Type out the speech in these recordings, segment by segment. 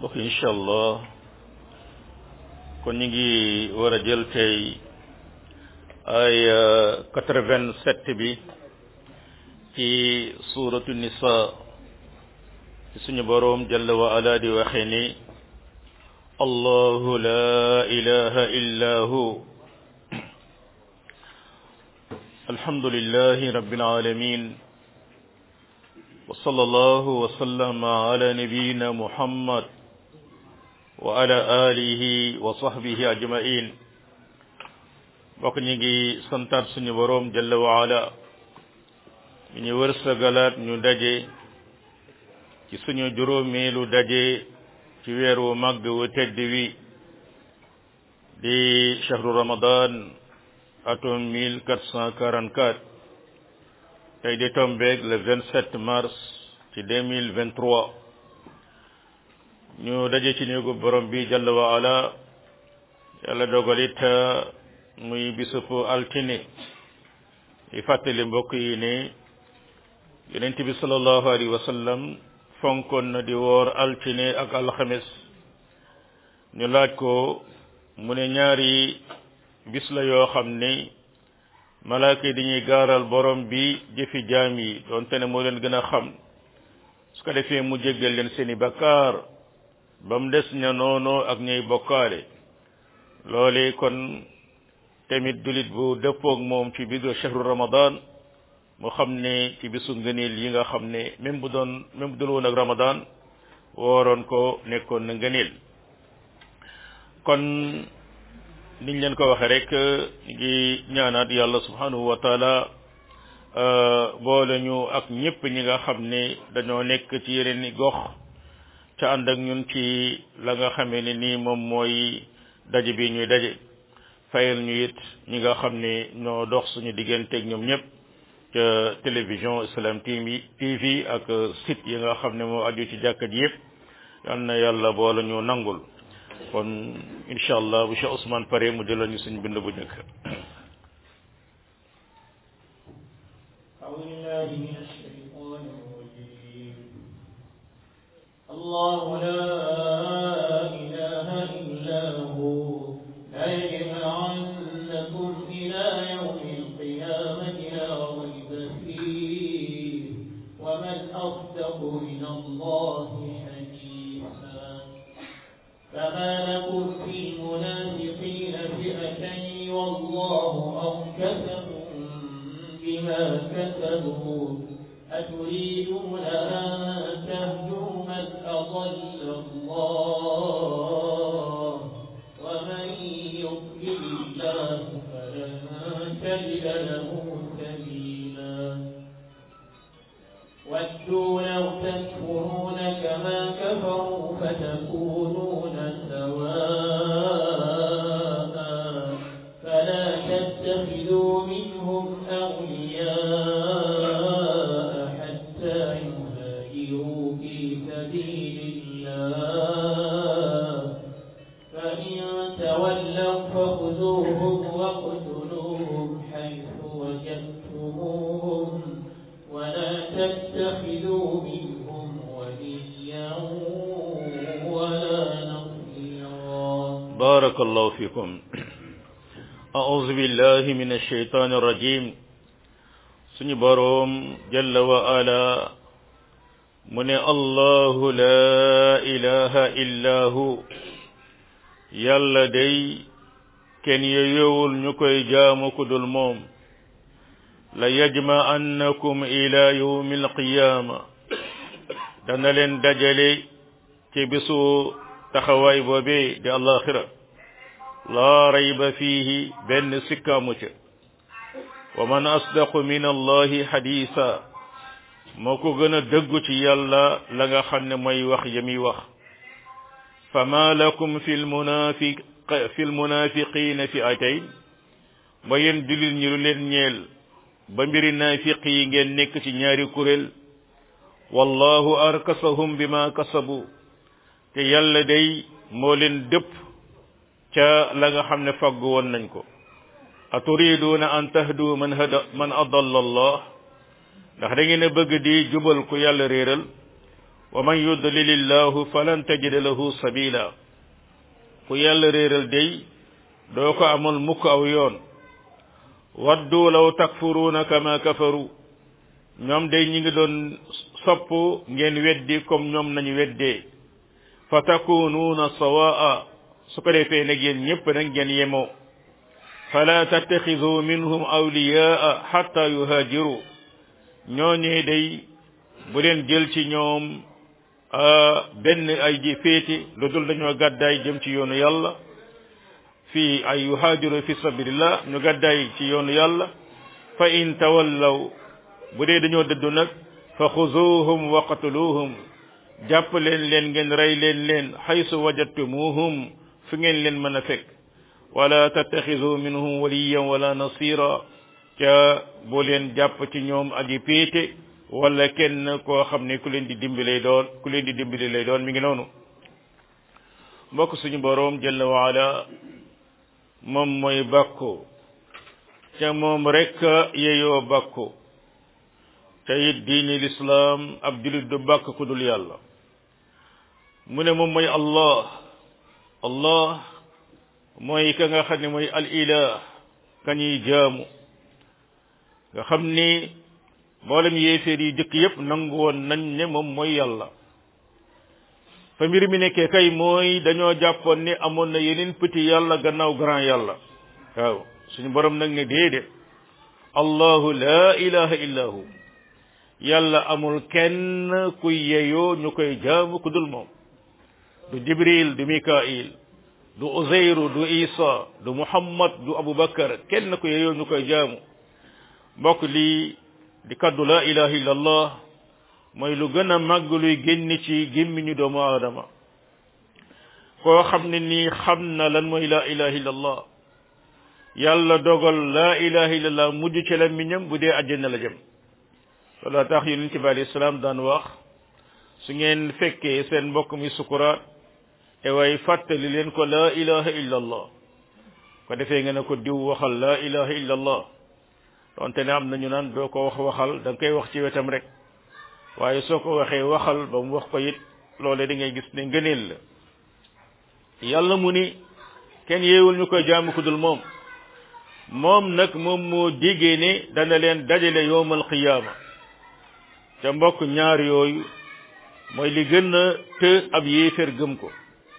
bokk incha allah kon ñu ngi war a jël tey ay 87 bi ci suratu nisa ci suñu boroom jalla wa ala di waxe ni allahu la ilaha illa hu alhamdulillahi rabbil alamin wa sallallahu wa sallama ala nabiyyina muhammad wa ala alihi wa sahbihi ajma'in bokk ñu ngi santaat suñu boroom jalla wa ala ñu wërsëgalaat ñu daje ci suñu juróomeelu daje ci weeru màgg wu tedd wi di shahru ramadan atum 1444 tey di tombeeg le 27 mars ci 2023 ñu daje ci néegu borom bi jalla wa ala yàlla dogalit muy bisub altine yi fàttali mbokk yi ne yonent bi sallallahu alayhi wa sallam fonkoon na di woor altine ak alxames ñu laaj ko mu ne ñaari bis la yoo xam ne malaaka yi dañuy gaaral borom bi jëfi jaam yi doonte ne moo leen gën a xam su ko defee mu jéggal leen seeni bakkaar ba mu des ña noonoo ak ñay bokkaale loole kon tamit dulit bu dëppoog moom ci biir shahru ramadan mu xam ne ci bisu ngëneel yi nga xam ne même bu dul woon ak ramadan wooroon ko nekkoon na ngëneel kon niñ leen ko waxe rek ñu ngi ñaanaat yàlla subhanahu wa taala boole ñu ak ñëpp ñi nga xam ne dañoo nekk ci yeneen i gox ca ànd ak ñun ci la nga xamee ne nii moom mooy daje bi ñuy daje fayal ñu it ñi nga xam ne ñoo dox suñu digganteeg ñoom ñëpp ca télévision Islam TV ak site yi nga xam ne moo aju ci jàkka ji yëpp yal na yàlla boole ñu nangul kon incha allah bu Cheikh Ousmane pare mu jëlal ñu suñu bind bu njëkk الله لا إله إلا هو لا يجمعنكم إلى يوم القيامة لا ريب فيه ومن أصدق من الله حديثا فما لكم في المنافقين فئتين والله أركسهم بما كسبوا أتريدون أن تهدوا من أضل الله ومن يضلل الله فلن تجد له سبيلا ودوا لو تكفرون كما كفروا فتكونون سواء فلا تتخذوا منهم أولياء حتى يهاجروا في سبيل الله فإن تولوا فخذوهم واقتلوهم حيث وجدتموهم ولا تتخذوا منهم وليا ولا نصيرا بارك الله فيكم أعوذ بالله من الشيطان الرجيم suñu boroom jalla wa ala mu ne allahu la ilaha illa hu yàlla day kenn yeyowul ñu koy jaamu ku dul moom la yajma'annakum ila yawmi alqiyama dana leen dajale ci bisu taxawaay boobee di alaxira la rayba fihi benn sikkaamu ca wa man asdaqu min allahi hadisa moo ko gën a dëggu ci yàlla la nga xam ne mooy wax yami wax fama lakum fi lmunafiqina fi'atayn ba yéen jullit ñi lu leen ñeel ba mbiri naafiq yi ngeen nekk ci ñaari kuréel wallahu arkasahum bima kasabu te yàlla day moo leen dëpp ca la nga xam ne faggu woon nañ ko aturiduna an tahdu man adalla allah ndax da ngeen a bëgg di jubal ku yàlla réeral wa man yudlilillahu falan tajida lahu sabila ku yàlla réeral day doo ko amal mukk aw yoon waddu law takfuruuna kama kafaru ñoom day ñi ngi doon sopp ngeen weddi comme ñoom nañu weddee fa takunuuna sawaa su ko defee nag yéen ñépp nag ngeen yemoo fala tattaxidu minhum awliyaa hatta yuhaajiru ñooñee day bu leen jël ci ñoom benn ay ji féeti lu dul dañoo gàddaay jëm ci yoonu yàlla fii ay yuhaajiru fi sabilillah ñu gàddaay ci yoonu yàlla fa in tawallaw bu dee dañoo dëddu nag fa xuzuhum wa qatuluhum jàpp leen ngeen rey leen haysu wajadtumuhum fi ngeen leen mën a fekk wala tattaxidu minhum waliyan wala nasira ca boo leen jàpp ci ñoom aji péete wala kenn koo xam ne ku leen di dimbali lay doon mi ngi noonu mbokk suñu boroom jalla wa ala moom mooy bàkku ca moom rek yeyoo bàkku te it diini lislaam ab julit du bàkk ku dul yàlla mu ne moom mooy allah mooy ka nga xam ne mooy al ilah ka ñuy jaamu nga xam ni mboolem yéeféer yi jëkk yépp nangu woon nañ ne moom mooy yàlla fa mbir mi nekkee kay mooy dañoo jàppoon ni amoon na yeneen petit yàlla gannaaw grand yàlla waaw suñu borom nag ne déedéet allahu la ilaha illa hu yàlla amul kenn ku yeyoo ñu koy jaamu ku dul moom du jibril du mikail du uzayru du isa du muhammad du abubakar kenn ku yeyoo ñu koy jaamu mbokk lii di kaddu la ilaha illa allah mooy lu gën a màgg luy génn ci gémmiñu doomu aadama koo xam ne nii xam na lan mooy la ilaha illa allah yàlla dogal la ilaha illa allah mujj ci làmmiñam bu dee àjjana la jëm loolu tax yonent bi alayhi salaam daan wax su ngeen fekkee seen mbokk mi sukuraat te way fàttali leen ko la ilaha illa allah ko defee nga ne ko diw waxal la ilaha illa allah donte ne am nañu naan doo ko waxal da nga koy wax ci wetam rek waaye soo ko waxee waxal ba mu wax ko it loole da ngay gis ne ngëneel la yàlla mu ni kenn yeewul ñu koy jaamu ku dul moom nag moom moo diggee ne dana leen dajale yowmal qiyaama ca mbokk ñaar yooyu mooy li gën a të ab yéeféer gëm ko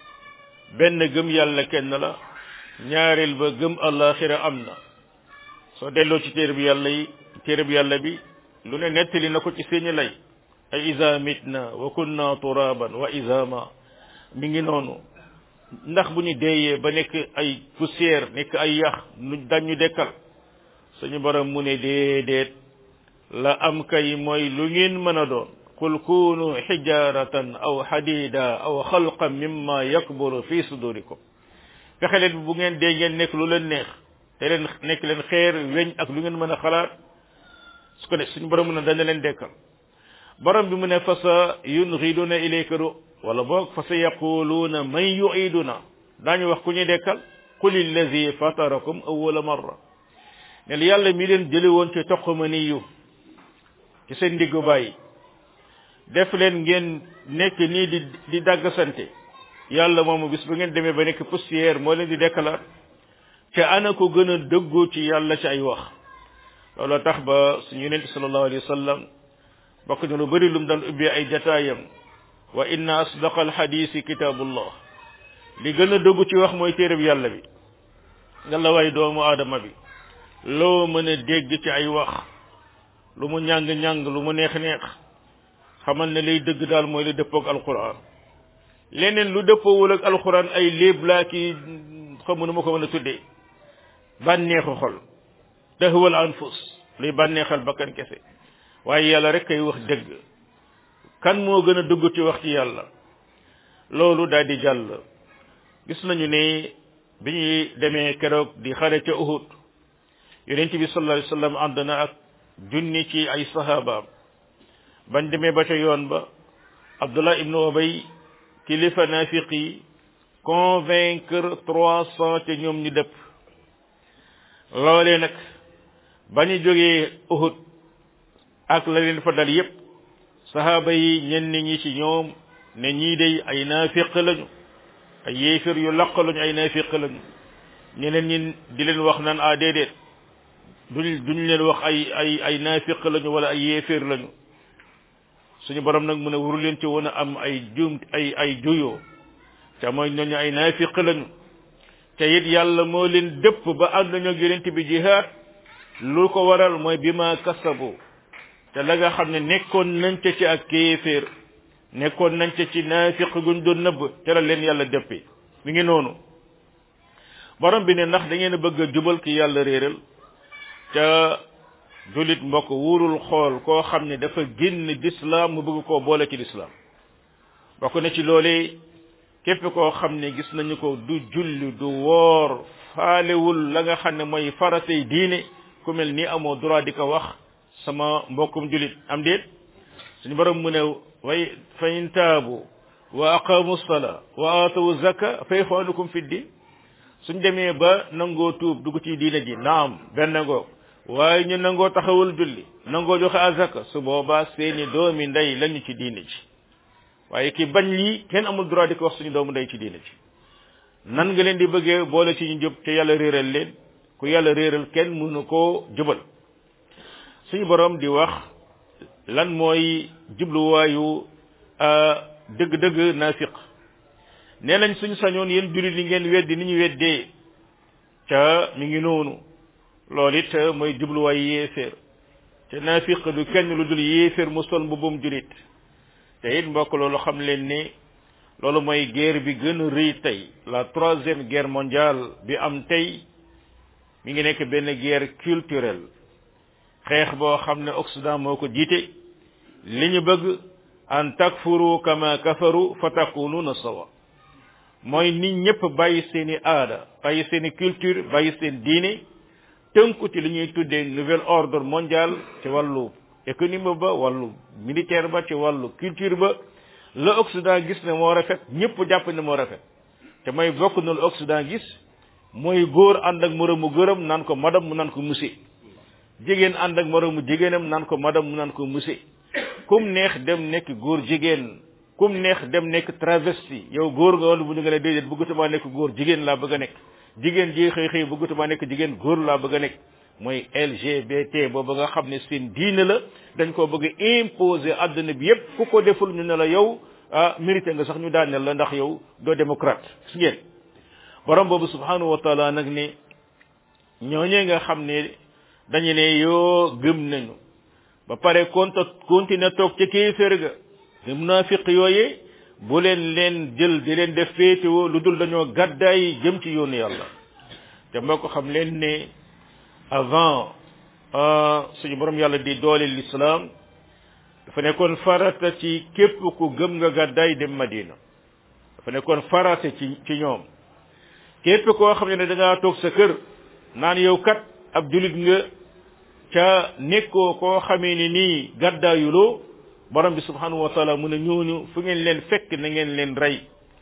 benn gëm yàlla kenn la ñaareel ba gëm àllaaxira am na soo delloo ci téere bi yàlla bi lu ne nettali na ko ci seeni lay ay iza mitna wa kunna turaban wa izama mi ngi noonu ndax bu ñu deeyee ba nekk ay poussière nekk ay yax nu dañu dekkal suñu borom mu ne déedéet la am kay mooy lu ngeen mën a doon qul kunu hijaratan aw hadida aw xalqan mimma yakburu fi sudurikum fexe leen bu ngeen dee ngeen nekk lu leen neex te leen nekk leen xeer weñ ak lu ngeen mën a xalaat su ko def suñu borom mu ne dana leen dekkal borom bi mu ne fa sa yunghiduna ilayka wala boog fa sa yaquluuna man yuiduna daañu wax ku ñuy dekkal qul allazi fatarakum awwala marra ne yàlla mi leen jële woon ci toqamani yu ci seen diggu bàyyi def leen ngeen nekk nii di dàggasante yàlla moomu bis bu ngeen demee ba nekk poussière moo leen di dekkalaat te ana ko gën a dëggoo ci yàlla ci ay wax loolu tax ba suñu yonent sallallahu alayhi wa sallam bokk na lu bëri lu mu daan ubbee ay jataayam wa inna asdaqa alxadisi kitabullah li gën a dëggu ci wax mooy téereb yàlla bi nga la waay doomu aadama bi loo mën a dégg ci ay wax lu mu ñàng-ñàng lu mu neex-neex xamal ne lay dëgg daal mooy lu dëppoog alquran leneen lu dëppoowul ak alquran ay léeb laa ki xamu nu ma ko mën a tuddee bànneexu xol tahwal anfus luy bànneexal bakkan kese waaye yàlla rek kay wax dëgg kan moo gën a dugg ci wax ci yàlla loolu daal di jàll gis nañu ne bi ñuy demee keroog di xare ca Uhud yonent bi sallallahu alayhi wasallam ànd na ak junni ci ay sahabaam bañ demee ba ca yoon ba Abdullah ibnu Ubay kilifa naafiqi convaincre 300 te ñoom ñu dëpp loolee nag ba ñu jógee Uhud ak la leen fa dal yépp sahaaba yi ñenn ñi ci ñoom ne ñii day ay naafiq lañu ay yéefir yu laq lañu ay naafiq lañu ñeneen ñi di leen wax naan a déedéet duñ leen wax ay naafiq lañu wala ay yéefir lañu suñu borom nag mu ne waru leen ci woon a am ay juyoo te mooy ñooñu ay naafiq lañu te it yàlla moo leen dëpp ba ànd nañu ak yonent bi jihaad lu ko waral mooy bi ma kasabu te la nga xam ne nekkoon nañ ca ci ak kéeféer nekkoon nañ ca ci naafiq guñ doon nëbb te la leen yàlla dëppee mi ngi noonu borom bi ne ndax da ngeen a bëgg a jubal ki yàlla réeral ca julit mbokk wurul xool koo xam ne dafa génn d'islam mu bëgg koo boole ci l'islam bokk na ci loolee képp koo xam ne gis nañu ko du julli du woor faalewul la nga xam ne mooy faratay diine ku mel ni amoo droit di ko wax sama mbokkum julit am déet suñu borom mu ne way fa in taabu wa aqamu sala wa atawu zaka fa ixwanukum fi din suñ demee ba nangoo tuub dugg ci diine ji naam benn ngoo waaye ñu nangoo taxawul julli nangoo joxe azaka su boobaa seeni doomi ndey lañu ci diine ji waaye ki bañ lii kenn amul droit di ko wax suñu doomu ndey ci diine ji nan nga leen di bëggee boole ci ñu jub te yàlla réeral leen ku yàlla réeral kenn mënu koo jubal suñu borom di wax lan mooy jubluwaayu dëgg-dëgg naafiq nee nañ suñu sañoon yéen jullit li ngeen weddi ni ñu weddee ca mi ngi noonu loolu it mooy jubluwaay yéeféer te naafiq du kenn lu dul yéeféer mu sol mbubbum jullit te it mbokk loolu xam leen ni loolu mooy guerre bi gën a rëy tey la 3e guerre mondiale bi am tey mi ngi nekk benn guerre culturelle xeex boo xam ne Occident moo ko jiite li ñu bëgg an takfuru kama kafaru fa takununa sawa mooy nit ñëpp bàyyi seeni aada bàyyi seeni culture bàyyi seen diine tënku ci li ñuy tuddee nouvel ordre mondial ci wàllu économie ba wàllu militaire ba ci wàllu culture ba la Occident gis ne moo rafet ñëpp jàpp ne moo rafet te mooy bokk na lu Occident gis mooy góor ànd ak moroomu gërëm naan ko madame mu naan ko monsieur jigéen ànd ak moroomu jigéenam naan ko madame mu naan ko monsieur kum neex dem nekk góor jigéen kum neex dem nekk travesti yow góor nga wala bu ñu nga ne déedéet bëggatuma nekk góor jigéen laa bëgg a nekk jigéen ji xëy xëy bëggatuma nekk jigéen góor laa bëgg a nekk mooy LGBT boobu nga xam ne seen diine la dañ koo bëgg a imposer àdduna bi yépp ku ko deful ñu ne la yow mérité nga sax ñu daaneel la ndax yow doo démocrate gis ngeen borom boobu subhanahu wa taala nag ne ñooñee nga xam ne dañu ne yoo gëm nañu ba pare continuer toog ca kéeféer ga di munaafiq yooyee bu leen jël di leen def féetewoo lu dul dañoo gàddaay jëm ci yoonu yàlla te moo ko xam leen ne avant suñu borom yàlla di doole l'islam dafa nekkoon farata ci képp ku gëm nga gàddaay dem Madina dafa nekkoon farata ci ñoom képp koo xam ne da ngaa toog sa kër naan yow kat ab julit nga ca nekkoo koo xamee ni nii gàddaayuloo borom bi subhanahu wa taala mu ne ñooñu fu ngeen leen fekk na ngeen leen rey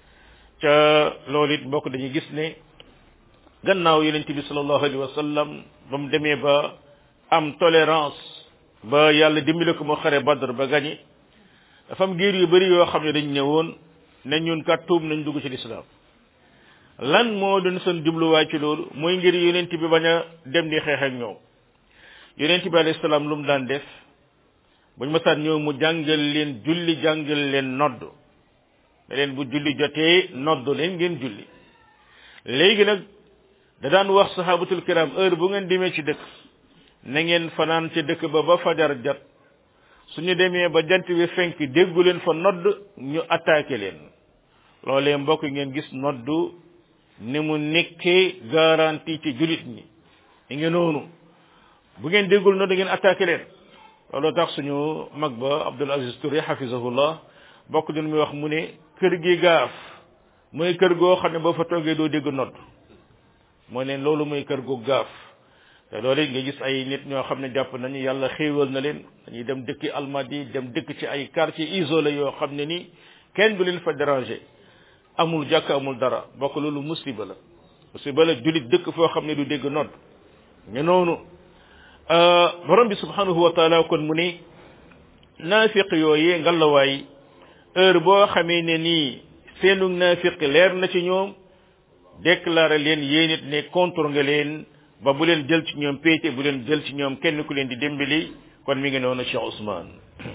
ca loolu it mbokk dañuy gis ne gannaaw yonent bi sallallahu alayhi wa sallam ba mu demee ba am tolérance ba yàlla dimbale ko mu xare Badr ba gañe dafa am giir yu bari yoo xam ne dañ ñëwoon ne ñun kat tuub nañ dugg ci lislaam lan moo doon seen jubluwaay ci loolu mooy ngir yonent bi bañ a dem di xeex ak ñoom yonent bi alayhi salaam lu mu daan def buñ masaan ñëw mu jàngal leen julli jàngal leen nodd ne leen bu julli jotee nodd leen ngeen julli léegi nag da daan wax sahabatul kiram heure bu ngeen demee ci dëkk na ngeen fanaan ci dëkk ba fajar jot suñu demee ba jant bi fenk déggu leen fa nodd ñu attaqué leen loolee mbokk ngeen gis noddu ni mu nekkee garantie ci julit ñi ngi noonu bu ngeen déggul nodd ngeen attaqué leen loolu tax suñu mag ba Abdul Aziz Touré hafizahullah bokk ñun muy wax mu ne kër gi gaaf mooy kër goo xam ne boo fa toogee doo dégg nodd moo ne loolu mooy kër gu gaaf te loolu nga gis ay nit ñoo xam ne jàpp nañu yàlla xéewal na leen dañuy dem dëkki Almadi dem dëkk ci ay quartier isolé yoo xam ne ni kenn du leen fa déranger amul jàkk amul dara bokk loolu musiba la julit dëkk foo xam ne du dégg nodd ñu noonu borom bi subhanahu wa taala kon mu ne naafiq yooyee ngalawaay heure boo xamee ne nii seenu naafiq leer na ci ñoom déclaré leen yéen it ne contre nga leen ba bu leen jël ci ñoom péete bu leen jël ci ñoom kenn ku leen di dimbali kon mi ngi noonu Cheikh Ousmane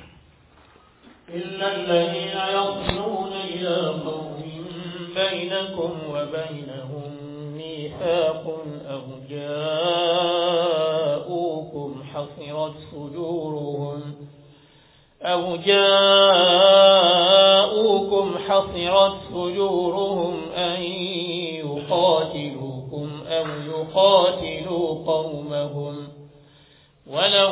إلا الذين يصلون إلى قوم بينكم وبينهم ميثاق أو جاءوكم حصرت صدورهم أن يقاتلوكم أو يقاتلوا قومهم ولو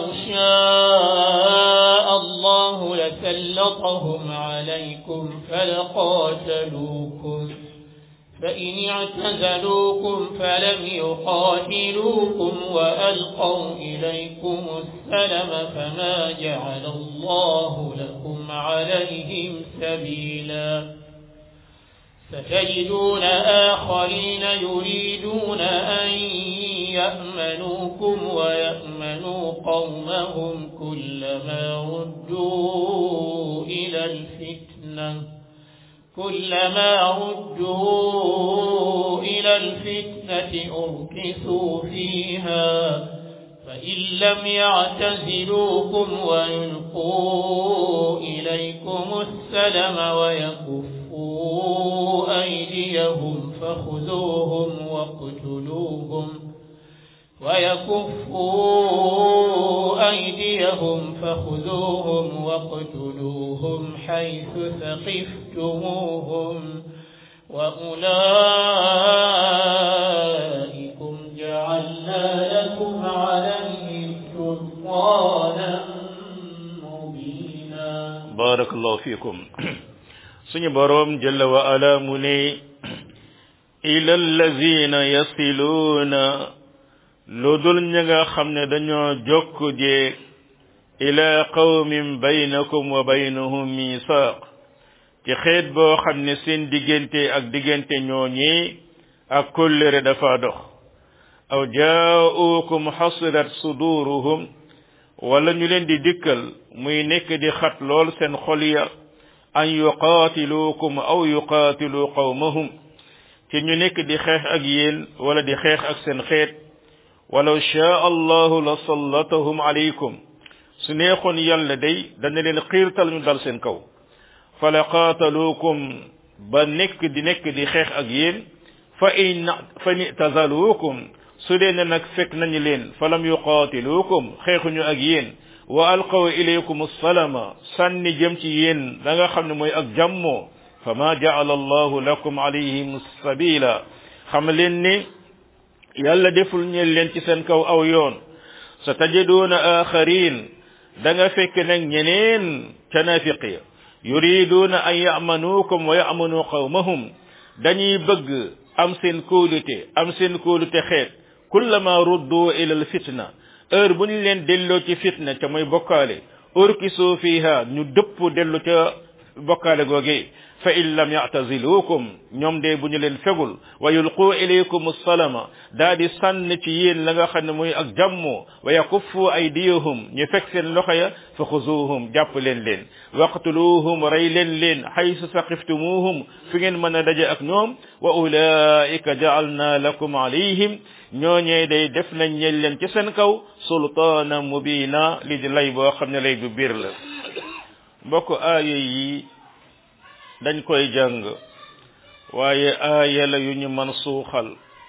شاء الله لسلطهم عليكم فلقاتلوكم فإن اعتزلوكم فلم يقاتلوكم وألقوا إليكم السلم فما جعل الله لكم عليهم سبيلا ستجدون آخرين يريدون أن يأمنوكم ويأمنوا قومهم كلما ردوا إلى الفتنة أركسوا فيها فإن لم يعتزلوكم ويلقوا إليكم السلم ويكفوا أيديهم فخذوهم واقتلوهم حيث ثقفتموهم وأولئكم جعلنا لكم عليهم سلطانا مبينا بارك الله فيكم سني بروم جل وعلا مني إلى الذين يصلون لدل نيغا خامne dañoo jokku je ila qawmin baynakum wa baynahum misaq ci xeet boo xam ne seen diggante ak diggante ñooñi ak kóllëre dafa dox aw jaa'ukum hasirat suduruhum wala ñu leen di dikkal muy nekk di xat lool seen xol ya an yuqatilukum aw yuqatilu qawmahum ci ñu nekk di xeex ak yéen wala di xeex ak seen xeet walaw shaa allahu la sallatahum alaykum su neexoon yàlla day dana leen xiirtal ñu dal seen kaw fala qaataluukum ba nekk di xeex ak yéen fa i'tazaluukum su dee ne nag fekk nañu leen falam yuqaatiluukum xeexuñu ak yéen wa alqaw ilaykum assalama sànni jëm ci yéen da nga xam ne mooy ak jàmmoo fa ma ja'ala allahu lakum alayhim sabila xam leen ni yàlla deful ñeel leen ci seen kaw aw yoon sa tajiduuna axarin da nga fekk nag ñeneen ca naafiqiya yuriduuna an ya'manuukum wa ya'manu qawmahum dañuy bëgg am seen kóolute xeet kullama ruddu ila al fitna heure bu ñu leen delloo ci fitna ca mooy bokkaale urkisu fiha ñu dëpp dellu ca bokkaale googe fa in lam ya'tazilukum ñoom de bu ñu leen fegul wa yulqu ilaykum as-salama daa di sànn ci yéen la nga xam ne mooy ak jàmmoo wa yakuffu aydiyahum ñu fekk seen loxo ya fa xuzuhum jàpp leen waqtuluhum rey leen haythu saqiftumuhum fi ngeen mën a daje ak ñoom wa ulaika ja'alna lakum alayhim ñooñee day def nañ ñeel leen ci seen kaw sultaana mubina li di lay boo xam ne lay bu biir la mbokk aaya yi dañ koy jàng waaye aaya la yu ñu mën suuxal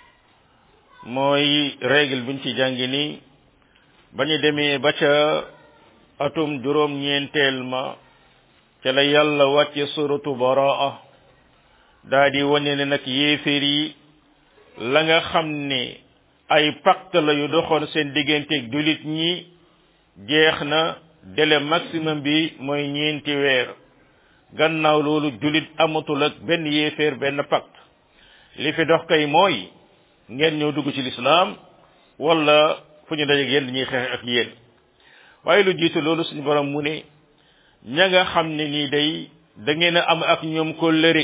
mooy règle buñ ci jàngi ni bañu demee ba ca atum juróom-ñeenteel ma ca la yàlla wàcce suratu baraa daa di wane ne nag yéeféer yi la nga xam ne ay pacte la yu doxoon seen digganteeg julit ñi jeex na délai maximum bi mooy ñeenti weer gannaaw loolu julit amatul ak benn yéeféer benn pacte li fi dox kay mooy ngeen ñëw dugg ci lislaam wala fu ñu dajeeg yéen dañuy xeex ak yéen waaye lu jiitu loolu suñu borom mu ne ña nga xam ne nii day da ngeen a am ak ñoom kóllëre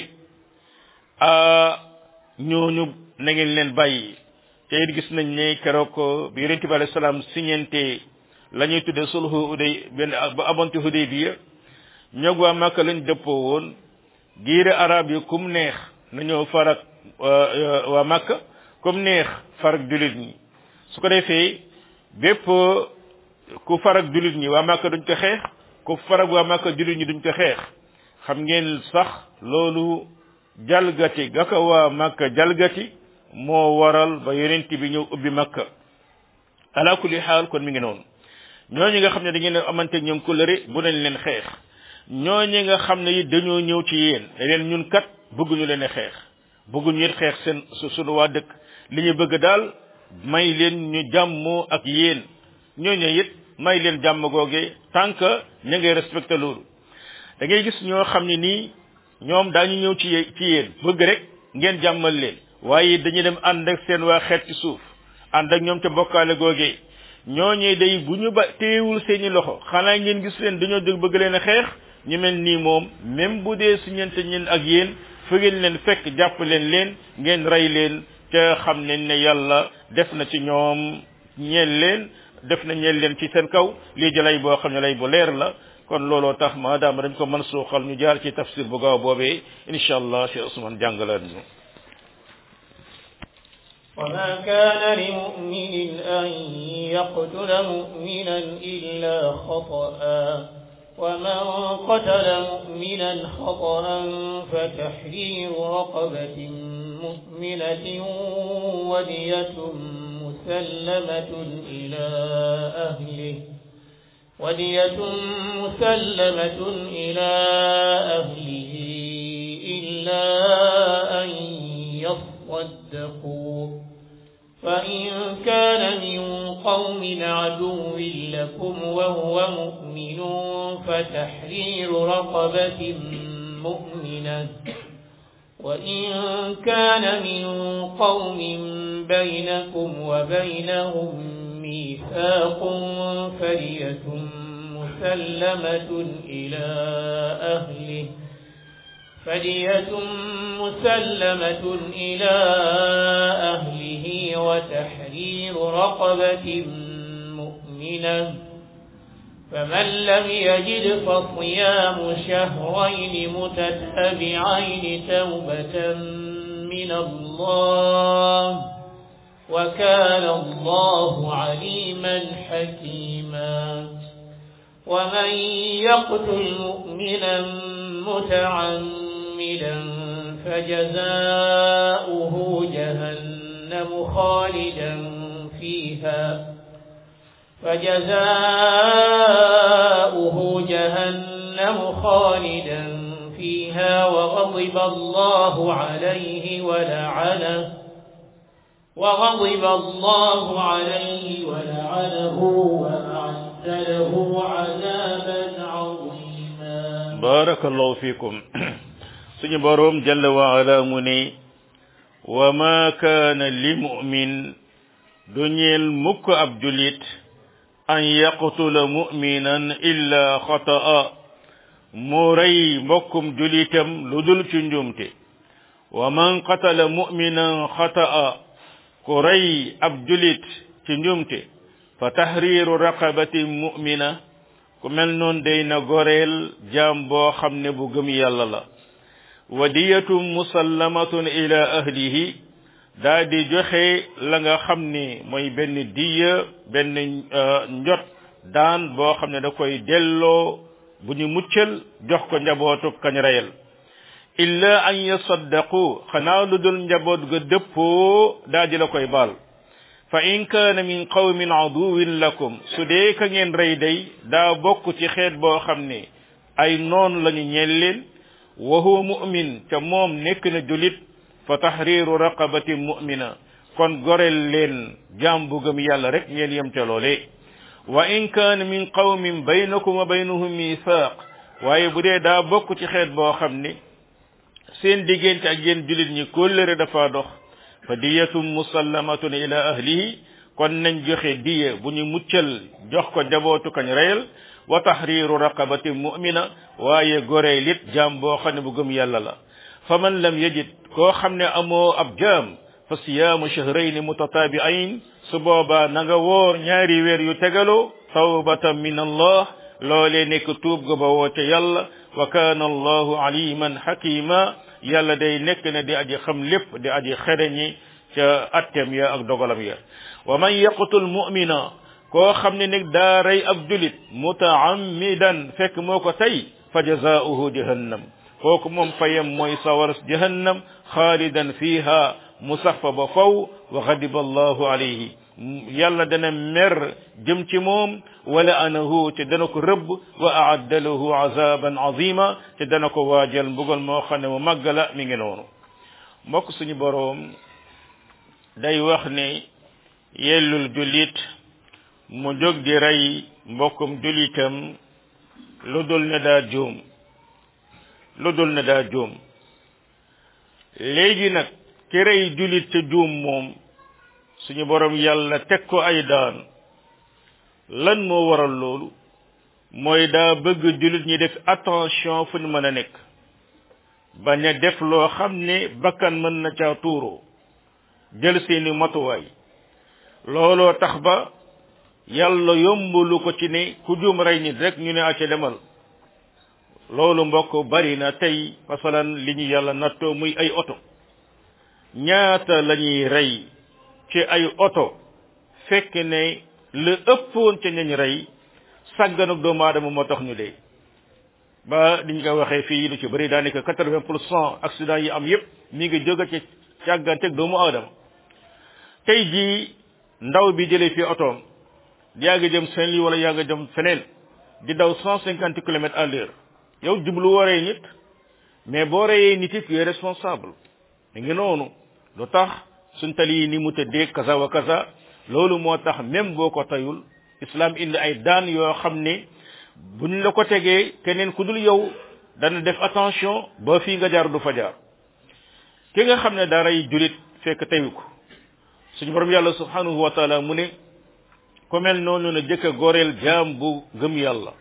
ñooñu na ngeen leen bàyyi te it gis nañ ne keroog bi yonent bi alayhi salaam siñente la ñuy tudde sulhu uday benn ba abonti Hudaybiya ñoog waa Makka lañ dëppoo woon giire arab yi kum neex na ñëw farak waa Makka kum neex farak julit ñi su ko defee bépp ku farak julit ñi waa Makka duñ ko xeex ku farak waa Makka julit ñi duñ ko xeex xam ngeen sax loolu jalgati ga ko waa Makka jalgati moo waral ba yonent bi ñëw ubbi Makka ala kulli xaal kon mi ngi noonu ñooñu nga xam ne da ngeen amante ñoom kóllëre bu nañ leen xeex ñooñu nga xam ne it dañoo ñëw ci yéen leen ñun kat bëgguñu leen a xeex bëgguñu it xeex seen sunu waa dëkk li ñu bëgg daal may leen ñu jàmmoo ak yéen ñooñu it may leen jàmm googee tant que ña ngay respecté loolu da ngay gis ñoo xam ne nii ñoom daañu ñëw ci yéen bëgg rek ngeen jàmmal leen waaye dañuy dem ànd ak seen waa xeet ci suuf ànd ak ñoom ca bokkaale googee ñooñee day bu ñu ba téewul seeni loxo xanaa ngeen gis leen dañoo jóg bëgg leen a xeex ñu mel nii moom même bu dee siñente ñeen ak yéen fa ngeen leen fekk jàpp leen ngeen rey leen te xam ne ne yàlla def na ci ñoom ñeel leen def na ñeel leen ci seen kaw lii di lay boo xam ne lay bu leer la kon looloo tax maadaama dañ ko mën suuxal ñu jaar ci tafsir bu gaaw boobee incha allah Cheikh Ousmane jàngalaat ñu وما كان لمؤمن أن يقتل مؤمنا إلا خطأ ومن قتل مؤمنا خطأ فتحرير رقبة مؤمنة ودية مسلمة إلى أهله إلا أن يصدقوا فإن كان من قوم عدو لكم وهو مؤمن فتحرير رقبة مؤمنة وإن كان من قوم بينكم وبينهم ميثاق فدية مسلمة إلى أهله وتحرير رقبة مؤمنة فمن لم يجد فصيام شهرين متتابعين توبة من الله وكان الله عليما حكيما ومن يقتل مؤمنا متعمدا فجزاؤه جهنم خالدا فيها وغضب الله عليه ولعنه وأعد له عذابا عظيما بارك الله فيكم suñu boroom jalla wa ala mu ne wa ma kaana li mu'min du ñeel mukk ab julit an yaqtula mu'minan illa xata'a mu rey mbokkum julitam lu dul ci njuumte wa man qatala mu'minan xata'a ku rey ab julit ci njuumte fa tahriru raqabati mu'mina ku mel noon day na goreel jaam boo xam ne bu gëm yàlla la wadiyatun musallamatun ila ahlihi daa di joxe la nga xam ne mooy benn diya benn njot daan boo xam ne da koy delloo bu ñu muccal jox ko njabootu kañ reyal illa an yasaddaqu xanaa lu dul njaboot ga dëppoo daa di la koy baal fa in kaana min qawmin aduwin lakum su dee ka ngeen rey day daa bokk ci xeet boo xam ne ay noon lañu ñeel leen wa huwa mu'min te moom nekk na julit fa tahriru raqabati mu'mina kon goreel leen jaam bu gëm yàlla rek ngeen yem ca loole wa in kaana min qawmin baynakum wa baynahum mithaq waaye bu dee daa bokk ci xeet boo xam ne seen diggante ak yéen julit ñi kóllëre dafa dox fa diyatum musallamatun ila ahlihi kon nañ joxe diya bu ñu muccal jox ko njabootu kañ reyal wa tahriru raqabati mu'mina waaye goreel it jaam boo xam ne bu gëm yàlla la fa man lam yajid koo xam ne amoo ab jaam fa siyaamu shahrayni mutatabi'ayn su boobaa na nga woor ñaari weer yu tegaloo tawbatan min allah loolee nekk tuub ga ba woo ca yàlla wa kaana allahu aliman hakima yàlla day nekk ne di aji xam lépp di aji xereñi ca attem ya ak dogalam ya wa man yaqtul mu'mina koo xam ne nag daa rey ab julit mutaammidan fekk moo ko tey fa jazaauhu jahannam kooku moom fayam mooy sawar jahannam xaalidan fiha mu sax fa ba faw wa ghadiba allahu alayhi yàlla dana mer jëm ci moom wala anahu te dana ko rëbb wa aadda lahu azaban azima te dana ko waajal mbugal moo xam ne mu màgg la mi ngi noonu mbokk suñu boroom day wax ne yellul jullit mu jóg di rey mbokkum jullitam lu dul ne daa juum léegi nag ki rey jullit te juum moom suñu borom yàlla teg ko ay daan lan moo waral loolu mooy daa bëgg jullit ñi def attention fu ñu mën a nekk bañ a def loo xam ne bakkan mën na caa tuuroo jël seeni matuwaay looloo tax ba yàlla yombalu ko ci ne ku juum rey nit rek ñu ne acca demal loolu mbokk bari na tey masalan li ñu yàlla nattoo muy ay oto ñaata lañuy rey ci ay oto fekk ne la ëppoon ca ñañ rey sàgganuk doomu aadama moo tax ñu dee ba diñ ko waxee fii lu ci bëri daanaka 80% accident yi am yépp mi ngi jóge ci càgganteeg doomu aadama tey jii ndaw bi jëlee fii otoom yaa ngi jëm Saint-Louis wala yaa ngi jëm feneen di daw 150 kilomètres à l'heure yow jublu waree nit mais boo reyee nit it tu es responsable mi ngi noonu lu tax suñ tali yi ni mu tëddee kaza wa kaza loolu moo tax même boo ko tayul islam indi ay daan yoo xam ne buñ la ko tegee keneen ku dul yow dana def attention ba fii nga jaar du fa jaar ki nga xam ne daa rey julit fekk teyu ko suñu borom yàlla subhanahu wa taala mu ne ku mel noonu na jëkk a goreel jaam bu gëm yàlla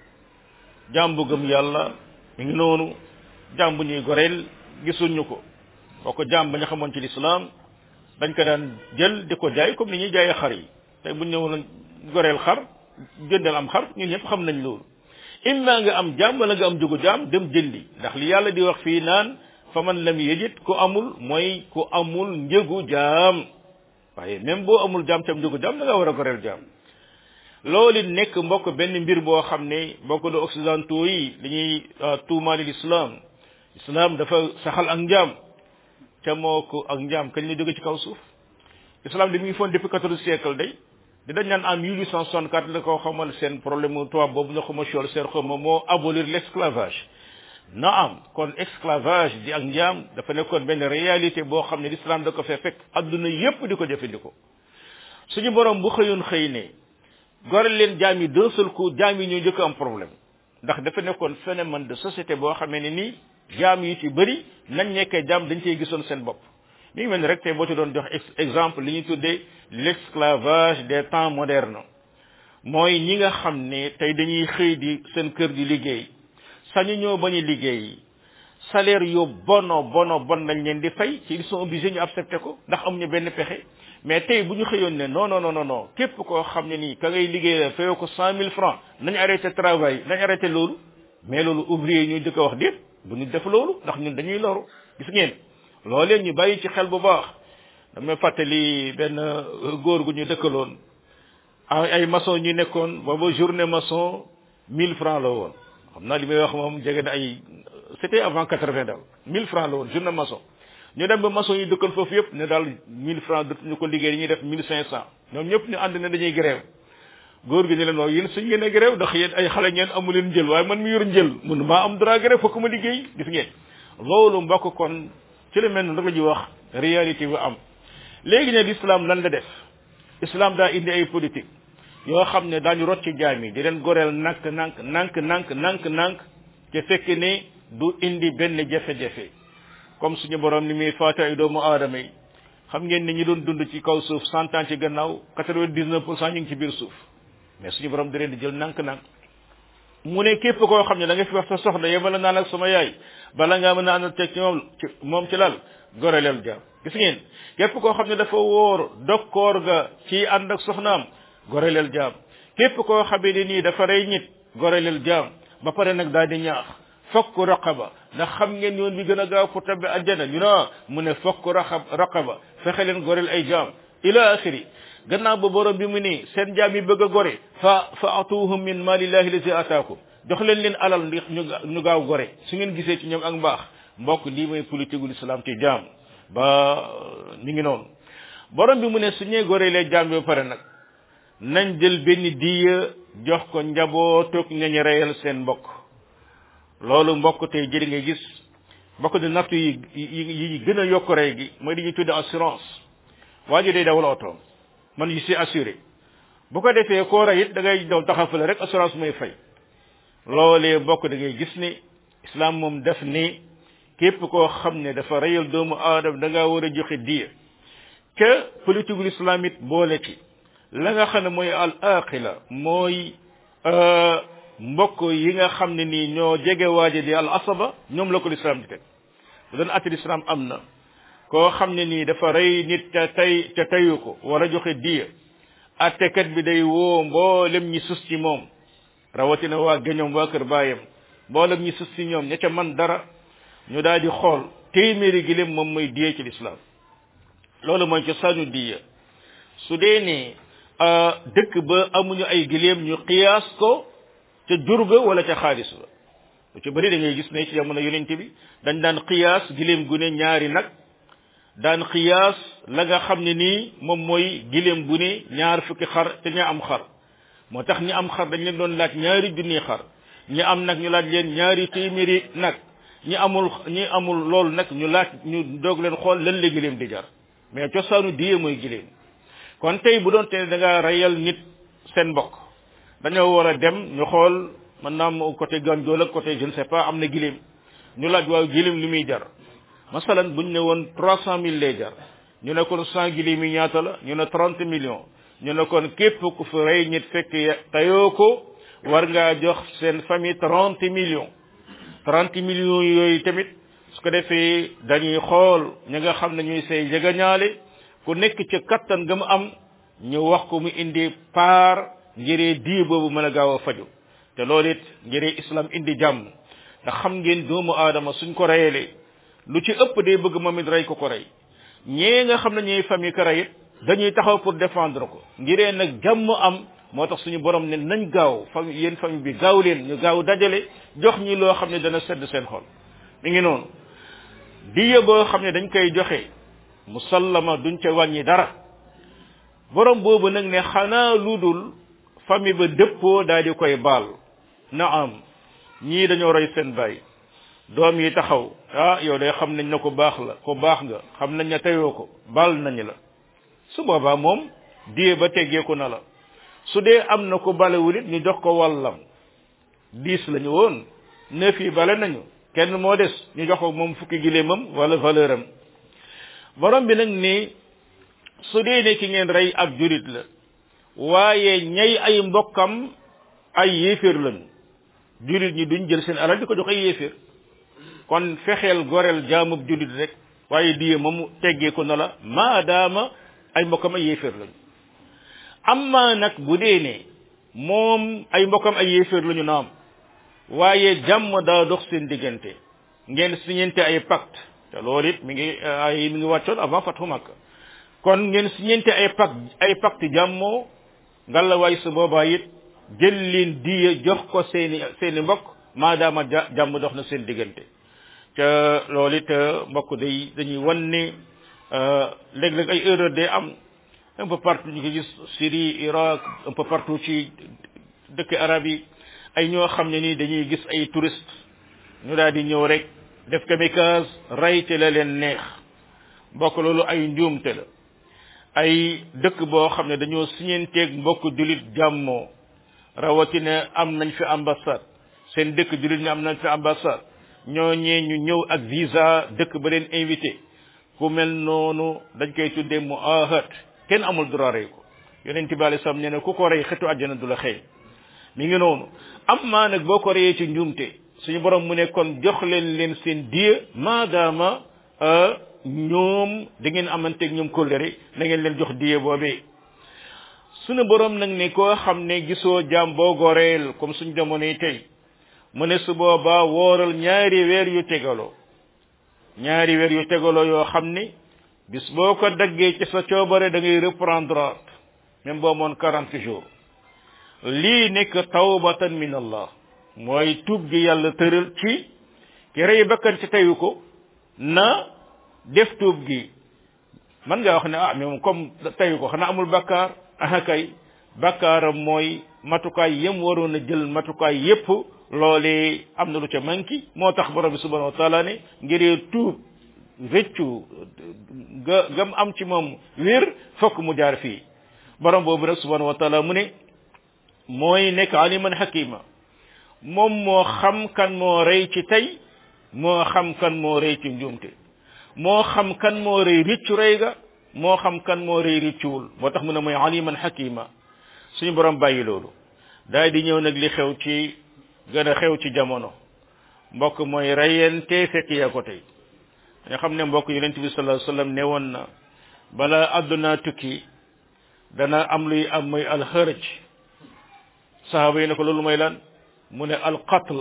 mi ngi noonu jaam bu ñuy goreel gisuñu ko boo ko jaam ba ñu xamoon ci lislaam dañ ko daan jël di ko jaay comme ni ñuy jaayee xar yi tey bu ñëwoon goreel xar jëndal am xar ñun ñëpp xam nañ loolu imma nga am jaam wala nga am jugu jaam dem jëndi ndax li yàlla di wax fii naan fa man lam yajid ku amul mooy ku amul njëgu jaam waaye même boo amul jaam tam njëgu jaam da nga war a goreel jaam loolu nekk mbokk benn mbir boo xam ne mbokk de occidentaux yi dañuy tuumaali islam dafa saxal ak njaam ca moo ko ak njaam kañ la jóge ci kaw suuf islam di mu ngi foon depuis 14e siècle day di dañ naan en 1864 la ko xamal seen problème mu tubaab boobu na xama chool seen xama moo abolir l'esclavage naam kon esclavage di ak njaam dafa nekkoon benn réalité boo xam ne l'islam da ko fee fekk adduna yépp di ko jëfandikoo suñu borom bu xëyoon xëy ne goreel leen jaam yi d'un seul coup jaam yi ñoo njëkk am problème ndax dafa nekkoon phénomène de société boo xamee ne nii jaam yi ci bëri nañ nekkee jaam dañ cey gisoon seen bopp mi ngi mel ni rek tey boo ci doon jox exemple li ñuy tuddee l'esclavage des temps modernes mooy ñi nga xam ne tey dañuy xëy di seen kër di liggéey sañu ñoo bañ a liggéey salaire yu bon lañ leen di fay ci ils sont obligés ñu accepter ko ndax amuñu benn pexe mais tey bu ñu xëyoon ne non képp koo xam ne nii ka ngay liggéey fayoo ko 100 000 francs nañu arrêté travail nañu arrêté loolu mais loolu ouvrier ñu jëkk a wax déet bu ñu def loolu ndax ñun dañuy loru gis ngeen loolee ñu bàyyi ci xel bu baax damay fàttali benn góor gu ñu dëkkaloon ay maçon ñu nekkoon booba journée maçon 1000 francs la woon xam naa li may wax moom jege na ay c'était avant 80 daal 1000 francs la woon journée maçon ñu dem ba maçon yi dëkkal foofu yëpp ne daal 1000 francs dootuñu ko liggéey dañuy def 1500 ñoom ñëpp ñu ànd ne dañuy grève góor gi ñu leen wax yéen suñ ngeen a grève ndax yéen ay xale ngeen amu leen njël waaye man mi yor njël mun maa am droit grève fokk ma liggéey gis ngeen loolu mbokk kon ci la mel noonu rek la ñuy wax réalité bu am léegi ne l'islam lan la def islam daa indi ay politique yoo xam ne daañu rot ci jaam yi di leen goreel nank te fekk ne du indi benn jafe-jafe comme suñu borom ni muy faate ay doomu aadama yi xam ngeen ni ñi doon dund ci kaw suuf 100 ans ci gannaaw 99% ñu ngi ci biir suuf mais suñu borom di leen di jël nank mu ne képp koo xam ne da nga fi wax sa soxna yebala naan ak sama yaay bala ngaa mën a ànd teg ci moom ci lal goreleel jaam gis ngeen képp koo xam ne dafa wóor dokkoor ga ci ànd ak soxnaam goreleel jaam képp koo xamee ne nii dafa rey nit goreleel jaam ba pare nag daal di ñaax fokk raqaba ndax xam ngeen yoon bi gën a gaaw pour tabbi àjjana ñu ne mu ne fokk raqaba fexe leen goreel ay jaam ila axiri gannaaw ba borom bi mu ni seen jaam yi bëgg a gore fa atuhum min malillahi lazi ataakum jox leen alal ndax ñu gaaw gore su ngeen gisee ci ñoom ak mbaax mbokk lii mooy politique ul islam ci jaam ba ñu ngi noonu borom bi mu ne su ñee goreelee jaam bi ba pare nag nañ jël benn diya jox ko njabootuk ñañu reyal seen mbokk loolu mbokk tey jëri ngay gis mbokk di nattu yi gën a yokk rey gi mooy di ñuy tudde assurance waa ji day dawal oto man je suis assuré bu ko defee koo rey it da ngay daw taxafale rek assurance mooy fay loolee mbokk da ngay gis ni islam moom def ni képp koo xam ne dafa reyal doomu aadama da ngaa war a joxe diya que politique ul islam it boole ci la nga xam ne mooy al aqila mooy mbokk yi nga xam ne nii ñoo jege waaje di al asaba ñoom la ko l'islam di teg bu doon ati l'islam am na koo xam ne nii dafa rey nit ca tayu ko war a joxe diya attekat bi day woo mboolem ñi sus ci moom rawatina waa géñoom waa kër baayam mboolem ñi sus ci ñoom ña ca man dara ñu daal di xool téeméeri giléem moom mooy diya ci l'islam loolu mooy cosaanu diya su dee ne dëkk ba amuñu ay giléem ñu qiyaas ko ca jur ga wala ca xaalis ba lu ci bëri da ngay gis ne ci jamono yonent bi dañ daan qiyaas giléem gu ne ñaari nag daan qiyaas la nga xam ne nii moom mooy giléem bu ne ñaar fukki xar te ña am xar moo tax ñi am xar dañ leen doon laaj ñaari junni xar ñi am nag ñu laaj leen ñaari téeméeri nag ñi amul loolu nag ñu doog leen xool lan la giléem di jar mais cosaanu diye mooy giléem kon tey bu doon te da nga reyal nit seen mbokk dañoo war a dem ñu xool mën naa am côté Gandiol ak côté je ne sais pas am na giléem ñu laaj waaw giléem li muy jar masalan buñ ne woon 300 000 lay jar ñu ne kon 100 giléem yi ñaata la ñu ne 30 millions ñu ne kon képp ku fi rey nit fekk tayoo ko war ngaa jox seen famille 30 millions 30 millions yooyu tamit su ko defee dañuy xool ñi nga xam ne ñuy say jegañaale ku nekk ca kattan ga mu am ñu wax ko mu indi paar ngiree dii boobu mën a gaaw a faju te loolu it ngiree islam indi jàmm ndax xam ngeen doomu aadama suñ ko reyalee lu ci ëpp day bëgg moom it rey ko rey ñee nga xam ne ñooy famille ko rey it dañuy taxaw pour défendre ko ngiree nag jàmm am moo tax suñu borom ne nañ gaaw yéen famille bi gaaw leen ñu gaaw dajale jox ñi loo xam ne dana sedd seen xol mi ngi noonu diya boo xam ne dañ koy joxe musallama duñ ca wàññi dara borom boobu nag ne xanaa lu dul famille ba dëppoo daal di koy baal naam ñii dañoo rey seen baay doom yi taxaw yow day xam nañ ne ko baax la ko baax nga xam nañ ne teyoo ko baal nañ la su boobaa moom diye ba teggeeku na la su dee am na ko balewul it ñu jox ko wàllam 10 lañu woon 9 yi bale nañu kenn moo des ñu jox ko moom fukki giléemam wala valeur am borom bi nag ni su dee ne ki ngeen rey ab julit la waaye ñay ay mbokkam ay yéeféer lañu julit ñi duñ jël seen alal di ko jox ay yéeféer kon fexeel goreel jaamub julit rek waaye diye moom teggeeku na la maadaama ay mbokkam ay yéeféer lañu amma nag bu dee ne moom ay mbokkam ay yéeféer lañu naam waaye jàmm daa dox seen diggante ngeen siñente ay pacte te loolu it mi ngi wàccoon avant Fathu Makka kon ngeen siñente ay pacte jàmmoo ngalawaay su boobaa it jël leen diye jox ko seeni mbokk maadaama jàmm dox na seen diggante te loolu it mbokk dañuy wan ne léeg-léeg ay erreur day am un peu partout ñu ko gis Syrie Irak un peu partout ci dëkk arab yi ay ñoo xam ne nii dañuy gis ay touristes ñu daal di ñëw rek def kamikaze rey te la leen neex mbokk loolu ay njuumte la ay dëkk boo xam ne dañoo siñenteeg mbokk jullit jàmmoo rawatina am nañ fi ambassade seen dëkk jullit ñi am nañ fi ambassade ñooñee ñu ñëw ak visa dëkk ba leen invité ku mel noonu dañ koy tuddee muahad kenn amul droit rey ko yonent bi alayhi salaam nee na ku ko rey xetu àjjana du la xëy mi ngi noonu amma nag boo ko reyee ci njuumte suñu borom mu ne kon jox leen seen diye maadaama ñoom da ngeen amanteeg ñoom kóllëre na ngeen leen jox diye boobee sunu borom nag ne koo xam ne gisoo jaam boo goreel comme suñ jamonoy tey mu ne su boobaa wooral ñaari weer yu tegaloo yoo xam ne bis boo ko daggee ci sa coobare da ngay reprendre même boo moon 40 jours lii nekk tawbatan min allah mooy tuub gi yàlla tëral ci ki rey bakkan ci teyu ko na def tuub gi man nga wax ne mais comme teyu ko xanaa amul bakkaar kay bakkaaram mooy matukaay yem waroon a jël matukaay yépp loolee am na lu ca manki moo tax borom bi subhanahu wa taala ne ngir tuub rëccu gam am ci moom wér fokk mu jaar fii borom boobu nag subhanahu wa taala mu ne mooy nekk aliman hakima moom moo xam kan moo rey ci tey moo xam kan moo rey ci njuumte moo xam kan moo rey riccu rey ga moo xam kan moo rey riccuwul moo tax mu ne mooy aliman hakima suñu borom bàyyi loolu daal di ñëw nag li xew ci gën a xew ci jamono mbokk mooy reyente fekk yaa ko tey nga xam ne mbokk yonent bi sallallahu alayhi wasallam ne woon na bala àdduna tukki dana am luy am mooy alxërëj sahaaba yi ne ko loolu mooy lan mu ne alqatl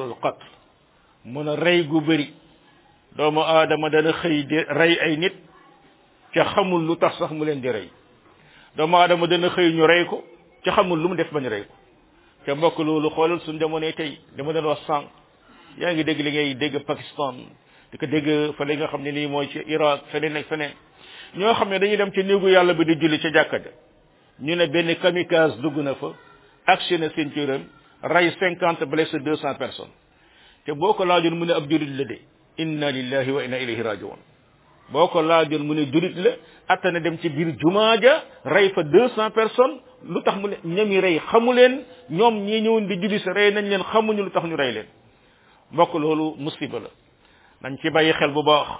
mu ne rey gu bëri doomu aadama dana xëy di rey ay nit ca xamul lu tax sax mu leen di rey doomu aadama dana xëy ñu rey ko ca xamul lu mu def bañ rey ko ca mbokk loolu xoolal suñu jamono tey dama doon wax sànq yaa ngi dégg li ngay dégg Pakistan di ko dégg fa li nga xam ne nii mooy ci Irak feneen ak feneen ñoo xam ne dañuy dem ci néegu yàlla bi di julli ca jàkka ja ñu ne benn kamikaze dugg na fa actionné seen cëram rey 50 blessé 200 personnes te boo ko laajoon mu ne ab julit la de inna lillahi wa inna ilayhi rajiun boo ko laajoon mu ne julit la attana dem ci biir jumaa ja rey fa 200 personnes lu tax mu ne ñami rey xamu leen ñoom ñii ñëwoon di julli sa rey nañ leen xamuñu lu tax ñu rey leen mbokk loolu musiba la nañ ci bàyyi xel bu baax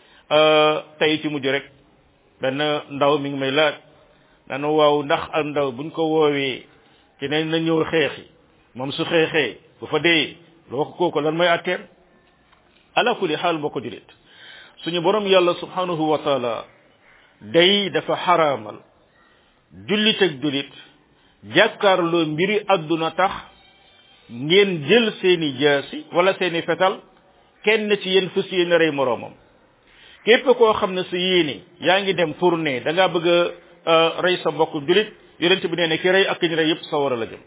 tey ci mujj rek benn ndaw mi ngi may laaj dana waaw ndax ak ndaw buñ ko woowee ci ne na ñëw xeexi moom su xeexee bu fa dee loo ko kooku lan may atteer ala kulli xaal boo ko julit suñu borom yàlla subhanahu wa taala day dafa xaraamal jullit ak jullit jàkkaarloo mbiri àdduna tax ngeen jël seeni jaasi wala seeni fetal kenn ci yéen fas yéene rey moroomam képp koo xam ne sa yéene yaa ngi dem pour ne da ngaa bëgg a rey sa mbokk jullit yonent bi nee ne ki rey ak ki ñu rey yépp sa war a la jëm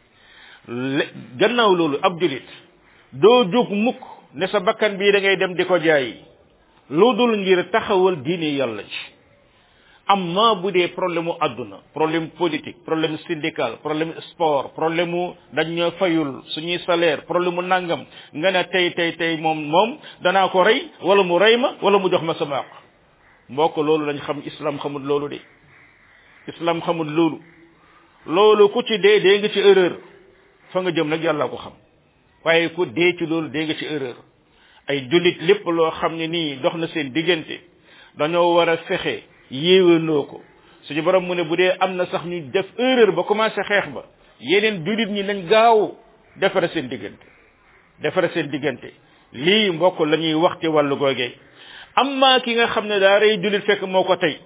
gannaaw loolu ab jullit doo jóg mukk ne sa bakkan bii da ngay dem di ko jaay lu dul ngir taxawal diine yàlla ci amma bu dee problème mu àdduna problème politique problème syndical problème sport problème mu dañ ñoo fayul suñuy salaire problème mu nangam nga ne tey moom danaa ko rey wala mu rey ma wala mu jox ma sama àq mbokk loolu lañ xam islam xamul loolu de islam xamul loolu ku ci dee nga ci erreur fa nga jëm nag yàlla ko xam waaye ku dee ci loolu dee nga ci erreur ay jullit lépp loo xam ne nii dox na seen diggante dañoo war a fexe yéewénoo ko suñu borom mu ne bu dee am na sax ñu def erreur ba commencé xeex ba yeneen jullit ñi nañ gaaw defara seen diggante lii mbokk la ñuy wax ci wàllu googee amma ki nga xam ne daa rey jullit fekk moo ko tey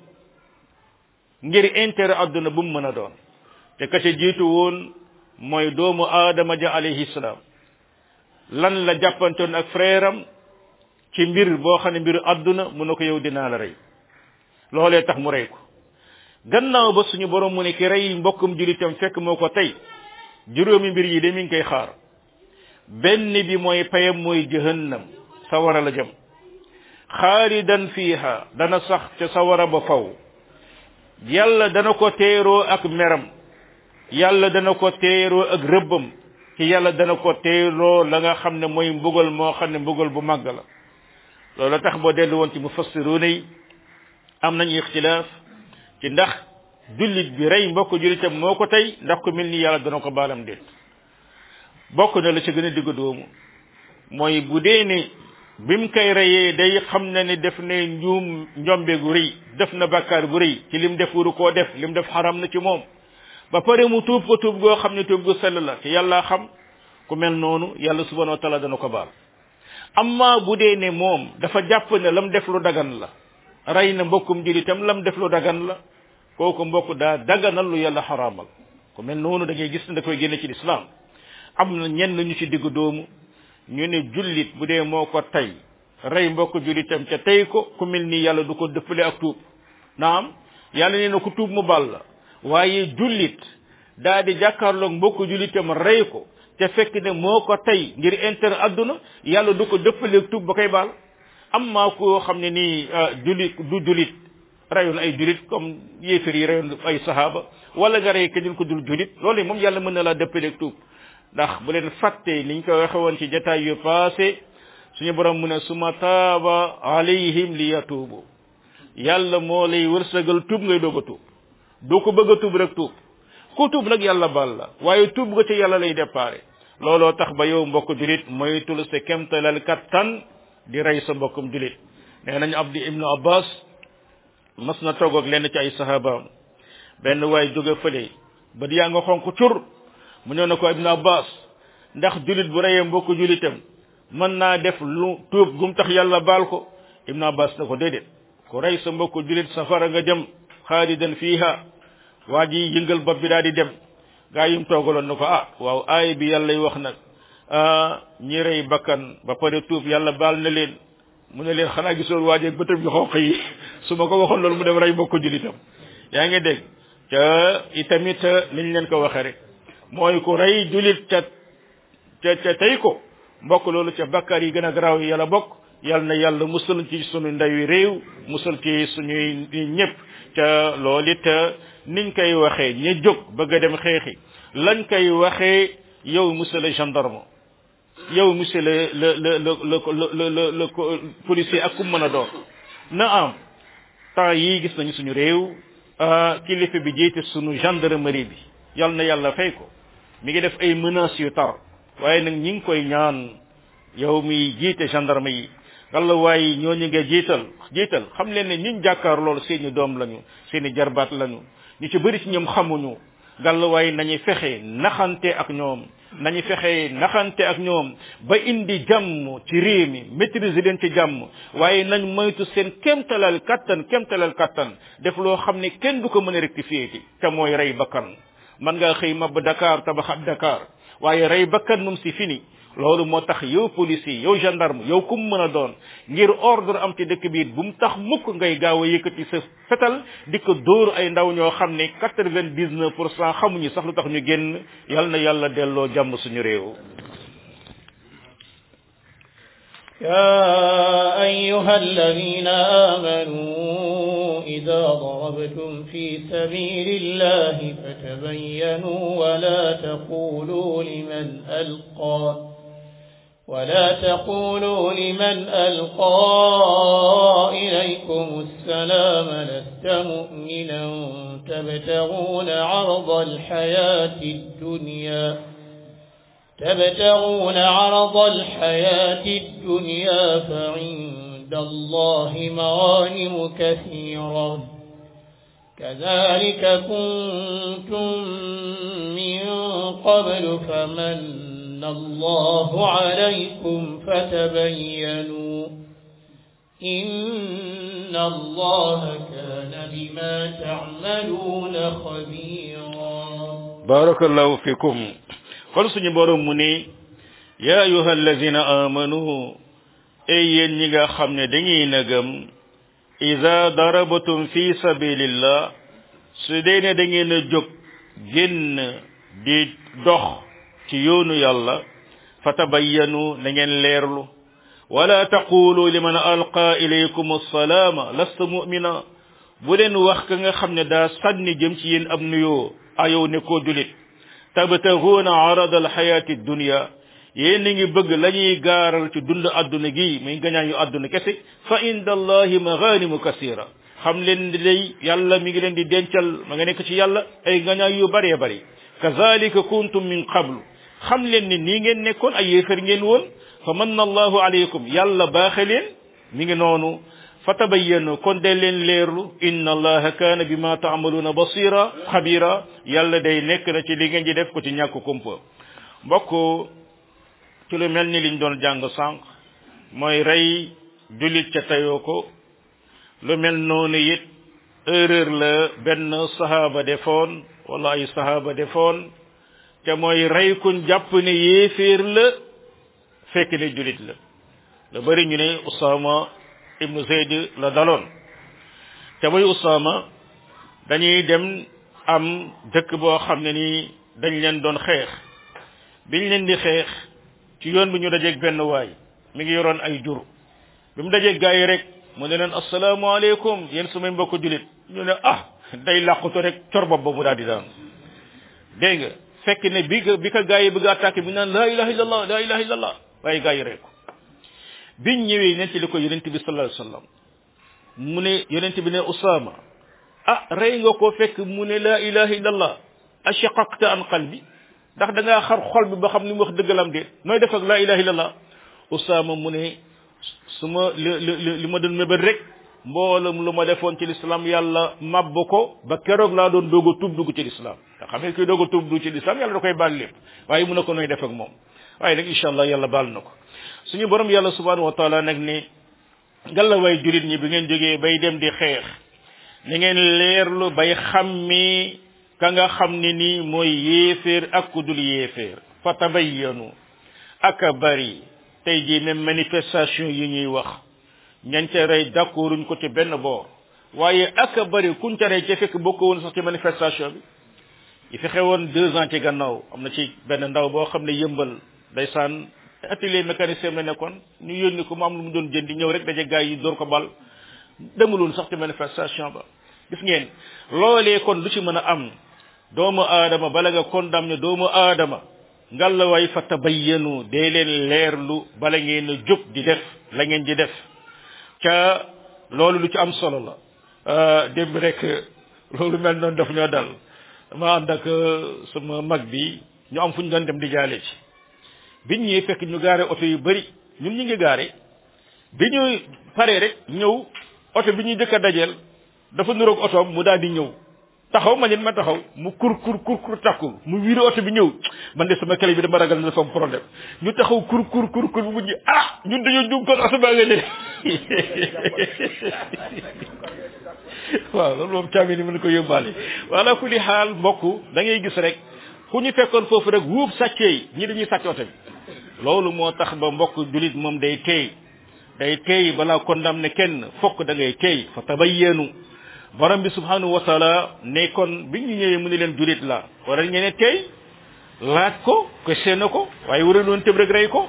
ngir intérêt adduna bu mu mën a doon te ka ca jiitu woon mooy doomu aadama ja alayhi salaam lan la jàppantoon ak frère am ci mbir boo xam ne mbiru adduna mu ne ko yow dinaa la rey loolee tax mu rey ko gannaaw ba suñu borom mu ne ki rey mbokkum julitam fekk moo ko tey juróomi mbir yi de mi ngi koy xaar benn bi mooy payam mooy jahannam sawara la jëm xaalidan fiiha dana sax ca sawara ba faw yàlla dana ko teeroo ak meram yàlla dana ko teeroo ak rëbbam ci yàlla dana ko teeroo la nga xam ne mooy mbugal moo xam ne mbugal bu màgg la loolu tax boo dellu woon ci mufassiruuna yi am nañu ixtilaaf ci ndax jullit bi rey mbokk jullitam moo ko tey ndax ko mel ni yàlla dana ko baalam déet bokk na la ci gën a digg doomu mooy bu dee ne bim koy reyee day xam na ne def ne njombe gu rëy def na bàkkaar bu rëy ci lim def wuru koo def lim def xaram na ci moom ba pare mu tuub ko tuub goo xam ne tuub gu sell la te yàlla xam ku mel noonu yàlla subhanahu wa taala dana ko baal amma bu dee ne moom dafa jàpp ne lam def lu dagan la rey na mbokkum jullitam lam def lu dagan la kooku mbokk daa daganal lu yàlla xaraamal ku mel noonu da ngay gis ne da koy génne ci lislaam am na ñenn ñu ci digg doomu ñu ne jullit bu dee moo ko tey rey mbokk jullitam ca tey ko ku mel ni yàlla du ko dëppale ak tuub naam yàlla nee na ku tuub mu baal la waaye jullit daa di jàkkaarloog mbokk jullitam rey ko te fekk ne moo ko tey ngir intérêt adduna yàlla du ko dëppale ak tuub ba koy baal am maa koo xam ne nii jullit du jullit reyoon ay jullit comme yéefar yi reyoon ay sahaaba wala nga rey keneen ko dul jullit loolu moom yàlla mën na laa dëppale ak tuub ndax bu leen fàtte niñ ko waxe woon ci jataay yu passé suñu borom mu ne suma taaba alayhim li yatuubu yàlla moo lay wërsëgal tuub ngay doog a tuub doo ko bëgg a tuub rek tuub ku tuub nag yàlla baal la waaye tuub nga ci yàlla lay déparé looloo tax ba yow mbokk julit moytul sa kemtalal kattan di rey sa mbokkum julit nee nañ abdi ibnu abbas mas na toog ak lenn ci ay sahabaam benn waay jóge fële ba di yaa nga xonk cur mu ñëw na ko ibnu abbas ndax julit bu reyee mbokk julitam mën naa def lu tuub gum tax yàlla baal ko ibnu abbas na ko déedéet ku rey sa mbokk julit safara nga jëm xaalidan fiiha waa ji yëngal bopp bi daal di dem gaa yim toogaloon na ko waaw aay bi yàlla wax nag ñi rey bakkan ba pare tuub yàlla baal na leen mu ne leen xanaa gisoon waa jeeg bëtam yu xonq yi su ma ko waxoon loolu mu dem rey mbokk julitam yaa ngi dégg ca itamit niñ leen ko waxe rek mooy ku rey julit ca tey ko mbokk loolu ca bakkaar yi gën a garaaw yi yàlla bokk yal na yàlla musal ci suñu ndawi réew musal ci suñuy ñëpp ca loolu it niñ koy waxee ñi jóg bëgg a dem xeexi lañ koy waxee yow monsieur le gendarme yow monsieur le policier ak ku mën a doon na am temps yii gis nañu suñu réew kilifa bi jiite suñu gendarmerie bi yal na yàlla fay ko mi ngi def ay menaces yu tar waaye nag ñi ngi koy ñaan yow mi jiite gendarme yi walla waaye ñooñu nga jiital xam leen ne ñiñ jàkkaar loolu seeni doom lañu seeni jarbaat lañu ñu ci bëri ci ñoom xamuñu gàll waaye nañu fexe naxante ak ñoom ba indi jàmm ci réew mi maîtriser leen ci jàmm waaye nañ moytu seen kemtalal kattan def loo xam ne kenn du ko mën a rectifier ci te mooy rey bakkan man ngaa xëy mab Dakar tabaxat Dakar waaye rey bakkan moom si fini loolu moo tax yow policier yow gendarme yow kum mën a doon ngir ordre am ci dëkk bi bu mu tax mukk ngay gaaw a yëkkati sa fetal di ko dóor ay ndaw ñoo xam ne 99% xamuñu sax lu tax ñu génn yal na yàlla delloo jàmm suñu réew. يا أيها الذين آمنوا إذا ضربتم في سبيل الله فتبينوا ولا تقولوا لمن ألقى إليكم السلام لست مؤمنا تبتغون عرض الحياة الدنيا فعند الله مغانم كثيرة كذلك كنتم من قبل فمن الله عليكم فتبينوا إن الله كان بما تعملون خبيرا بارك الله فيكم kon suñu borom mu ne ya ayuha allazina amanu ay yéen ñi nga xam ne dañuy nagam iza darabatum fi sabilillah su dee ne da ngeen a jóg génn di dox ci yoonu yàlla fatabayyanu na ngeen leerlu wala taqulu liman alqa ilaykum assalaama lasta mu'mina bu leen wax ka nga xam ne daa sànni jëm ci yéen ab nuyoo ayow ne koo julit tabtaghuna arada alxayati dunya yéen ngi bëgg la ñuy gaaral ci dund adduna gi muy gañaañu adduna kese fa inda allahi maganimu kasira xam leen di day yàlla mi ngi leen di dencal ma nga nekk ci yàlla ay gañaay yu bëree bëri kazalika kuntum min qablu xam leen ni nii ngeen nekkoon ay yéefar ngeen woon fa manna allahu alaykum yàlla baaxe leen mi ngi noonu fatabayyanu kon de leen leerlu inna allaha kaana bima taamaluuna basira xabira yàlla day nekk na ci li ngeen di def ko ci ñàkk kumpa mbokk ci lu mel ni liñ doon jàng sànq mooy rey jullit ca tayoo ko lu mel noonu it erreur la benn sahaba defoon wala ay sahaba defoon te mooy rey kuñ jàpp ne yéeféer la fekk ne julit la la bari ñu ne Usama ibnu Zayd la daloon te mooy Usama dañuy dem am dëkk boo xam ne ni dañ leen doon xeex biñ leen di xeex ci yoon bi ñu dajeeg benn waay mi ngi yoroon ay jur bi mu dajeeg gaa yi rek mu ne leen asalaamaaleykum yéen sumay mbokk julit ñu ne day làqutu rek cor bopp ba mu daal di daan dégg nga fekk ne bi ko gaa yi bëgg a attaqué bi naan laa ilaha illallah laa ilaha illallah waaye gaa yi rek biñ ñëwee ne ci li ko yonent bi sallallahu alayhi wasallam mu ne yonent bi ne Usaama rey nga ko fekk mu ne laa ilaha illallah ashaqaqta an qalbi ndax da ngaa xar xol bi ba xam ni mu wax dëggalam de nooy def ak laa ilaha illallah Usaama mu ne su ma li ma doon mébét rek mboolem lu ma defoon ci l'islam yàlla mabb ko ba keroog laa doon doog a tuub dugg ci l'islam te xam ne kuy doog a tuub dugg ci l'islam yàlla da koy baal lépp waaye mu ne ko nooy def ak moom waaye nag incha allah yàlla baal na ko suñu borom yàlla subhanahu wa taala nag ni ngalla way jurit ñi bi ngeen jógee bay dem di xeex ni ngeen leerlu bay xammi ka nga xam ne nii mooy yéeféer ak ku dul yéeféer fa tabayyanu aka bari tey jii même manifestation yi ñuy wax ñañ ca rey d'accorduñ ko ci benn boor waaye aka bari kuñ ca rey ca fekk bokk woon sax ci manifestation bi yi fi xewoon 2 ans ci gannaaw am na ci benn ndaw boo xam ne yëmbal ndeysaan atelier mécanicien la nekkoon ñu yónni ko mu am lu mu doon jëndi ñëw rek daje gaay yi door ko bal demuloon sax ci manifestation ba gis ngeen loolee kon lu ci mën a am doomu aadama bala nga condamné doomu aadama ngalla way fa tabayyanu dee leen leerlu bala ngeen a jóg di def la ngeen di def ca loolu lu ci am solo la démb rek loolu mel noonu daf ñoo dal dama ànd ak sama mag bi ñu am fu ñu doon dem di jaale ci biñ ñëwee fekk ñu gaare oto yu bari ñun ñu ngi gaare bi ñu paree rek ñëw oto bi ñuy jëkk a dajeel dafa nuroog otoom mu daal di ñëw taxaw ma nit ma taxaw mu kur takku mu wiiri oto bi ñëw man de sama kele bi dama ragal na dafa am problème ñu taxaw kur bu mujj ñun dañoo jum kon oto baa nga ne waaw loolu moom caabi ni mën ko yóbbaale wala ku di xaal mbokk da ngay gis rek ku ñu fekkoon foofu rek wuub sàccee ñi dañuy sàcc oto bi loolu moo tax ba mbokk julit moom day teey balaa condamné kenn fokk da ngay teey fa tabayyanu borom bi subhanahu wa taala ne kon bi ñu ñëwee mu ne leen julit la wala ñene teey laaj ko questionné ko waaye wara doon tëb rek rey ko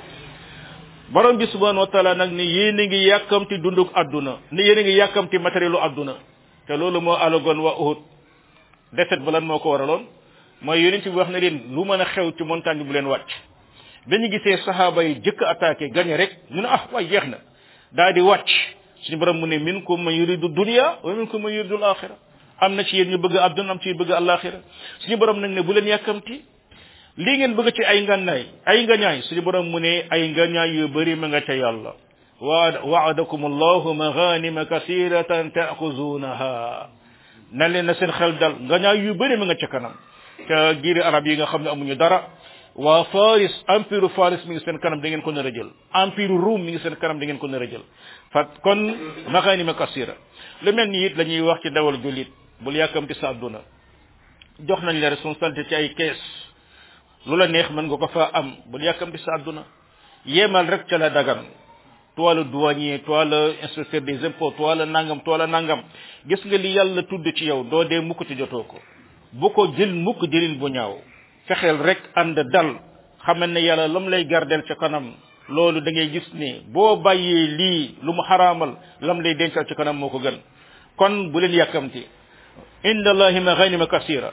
borom bi subhanahu wa taala nag ne yéen a ngi yàkkamti dunduk àdduna ne yéen a ngi yàkkamti matérielu àdduna te loolu moo alagoon waa Uhud defet ba lan moo ko waraloon mooy yonent bi wax na leen lu mën a xew ci montagne bi bu leen wàcc dañu gisee sahaaba yi jëkk attaqué gagné rek ñu ne waaye jeex na daal di wàcc suñu borom mu ne minkum man yuridu dunya wa minkum man yuridu al-akhirah am na ci yéen ñu bëgg àdduna am ci bëgg al-akhirah suñu borom nag ne bu leen yàkkamti lii ngeen bëgg ci ay ngañaay suñu borom mu ne ay ngañaay yu bëri ma nga ca yàlla wa'adakum allahu maghanima kathiratan ta'khuzunaha na leen na seen xel dal ngañaay yu bëri ma nga ca kanam ca giiri arab yi nga xam ne amuñu dara waa Faris empire Faris mi ngi seen kanam da ngeen ko nar a jël empire Rome mi ngi seen kanam da ngeen ko nar a jël kon maghanima kasira lu mel ni it la ñuy wax ci dawal jullit bul yàkkamti sa àdduna jox nañ la responsabilité ci ay kees lu la neex mën nga ko fa am bul yàkkamti sa àdduna yemal rek ca la dagan toi le douanier toi le inspecteur des impôts toi le nangam gis nga li yàlla tudd ci yow doo dee mukk ci jotoo ko bu ko jël mukk jëlin bu ñaaw fexeel rek ànd dal xamal ne yàlla lam lay gardel ca kanam loolu da ngay gis ne boo bàyyee lii lu mu xaraamal lam lay dencal ca kanam moo ko gën kon bu leen yàkkamti inda allahi maghanima kasira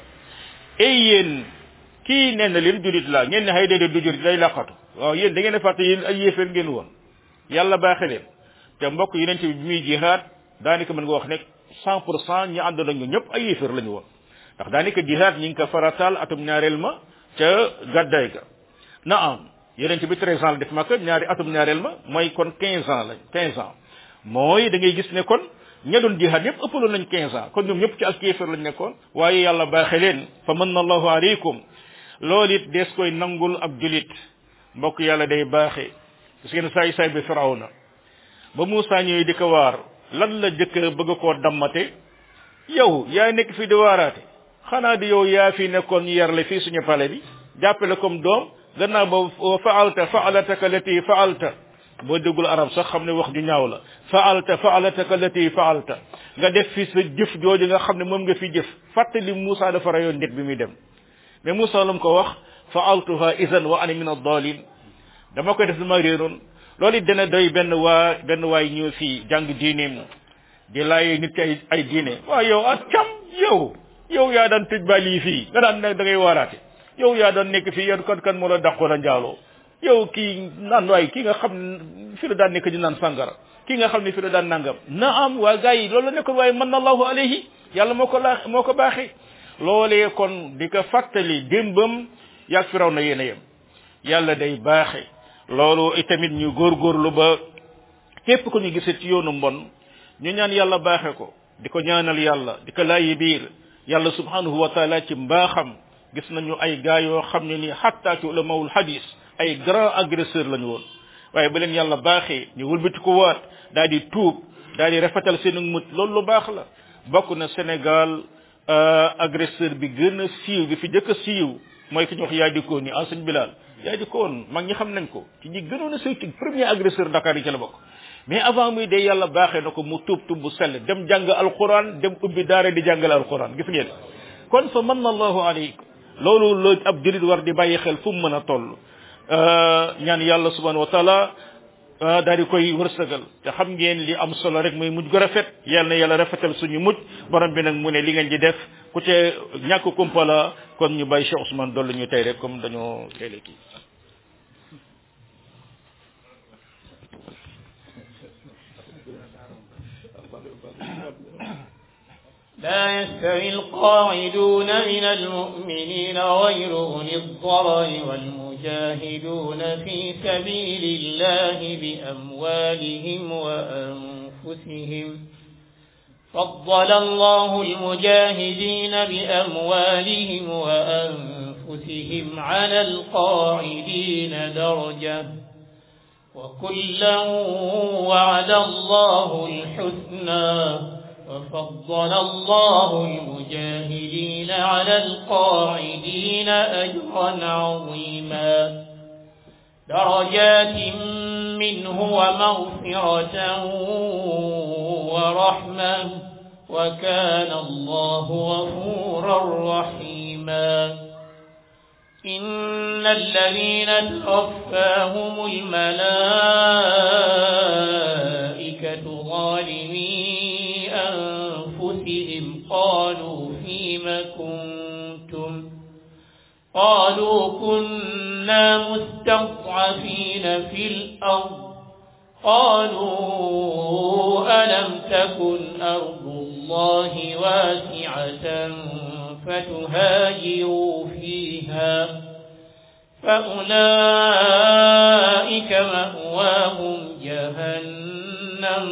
yéen kii nee na leen julit la ngeen ne xëy déedéet du julit day làqatu waaw yéen da ngeen a fàtte yéen ay yéeféer ngeen woon yàlla baaxe leen te mbokk yeneen bi muy jihaad daanaka mën nga wax ne 100% ñi àndoon ak ñu ñëpp ay yéeféer la ñu woon ndax daanaka jihaad ñi ngi ko farataal atum ñaareel ma ca gàddaay ga na am yeneen bi 13 ans la def Makka atum ñaareel ma mooy kon 15 ans mooy da ngay gis ne kon ña doon jihaad yëpp ëppaloon nañ 15 ans kon ñoom ñëpp ci ak yéeféer lañ nekkoon waaye yàlla baaxe leen fa manna allahu aleykum loolu it dees koy nangul ab julit mbokk yàlla day baaxe gis ngeen saay bi Firawna ba Muusaa ñëwee di ko waar lan la jëkk bëgg koo dammate yow yaa nekk fi di waaraate xanaa di yow yaa fi nekkoon ñu yarle fii suñu pale bi jàppale comme doom gannaaw ba faalataka lati faalta boo déggul arab sax xam ne wax ju ñaaw la faalataka lati faalta nga def fi sa jëf jooju nga xam ne moom nga fi jëf fàttali Moussa dafa rayoon nit bi muy dem mais Moussa lu mu ko wax faaltuha idan wa ana min ad-dallin dama koy def dama réeroon loolu it dana doy benn waay ñëw fii jàng diineem di laay nit ki ay diine waaw yow cam yow yaa daan tëj ba lii fii nga daan da ngay waaraate yow yaa doon nekk fii yan kan moo la dàqoon a njaaloo yow kii naan waay kii nga xam ne fi la daan nekk di naan sàngara kii nga xam ne fi la daan nangam naam waa gars yi loolu la nekkoon waaye man allahu alayhi yàlla moo ko baaxee loolee kon di ko fàttali démbam yaag firaw na yéen a yem yàlla day baaxe loolu itamit ñu góorgóorlu ba képp ku ñu gisee ci yoonu mbon ñu ñaan yàlla baaxe ko di ko ñaanal yàlla di ko laayi biir yàlla subhanahu wa taala ci mbaaxam gis nañu ay gaa yoo xam ne ni hatta ci ulamawul hadis ay grand agresseur lañu woon waaye ba leen yàlla baaxee ñu wëlbati ko waat daal di tuub daal di rafetal seen mut loolu lu baax la bokk na Sénégal agresseur bi gën a siiw bi fi jëkk a siiw mooy ki ñu wax yaa di koon ni Sëñ Bilal yaa di koon mag ñi xam nañ ko ci ñi gënoon a siiw ci premier agresseur Dakar yi ci la bokk mais avant muy dee yàlla baaxee na ko mu tuub bu sell dem jàng alquran dem ubbi daara di jàngale alquran gis ngeen kon fa manna allahu alaykum loolu loo ab julit war di bàyyi xel fu mu mën a toll ñaan yàlla subhanahu wa taala daal di koy wërsëgal te xam ngeen li am solo rek mooy mujj gu rafet yàlla na yàlla rafetal suñu mujj borom bi nag mu ne li ngeen di def ku ca ñàkk kumpa la kon ñu bàyyi Cheikh Ousmane dolli ñu tey rek comme dañoo teele kii لا يستوي القاعدون من المؤمنين غير أولي الضرر والمجاهدون في سبيل الله بأموالهم وأنفسهم فضل الله المجاهدين بأموالهم وأنفسهم على القاعدين درجة وكلا وعد الله الحسنى وفضل الله المجاهدين على القاعدين أجرا عظيما درجات منه ومغفرة ورحمة وكان الله غفورا رحيما إن الذين توفاهم الملائكة ظالمين أنفسهم قالوا فيم كنتم قالوا كنا مستضعفين في الأرض قالوا ألم تكن أرض الله واسعة فتهاجروا فيها فأولئك مأواهم جهنم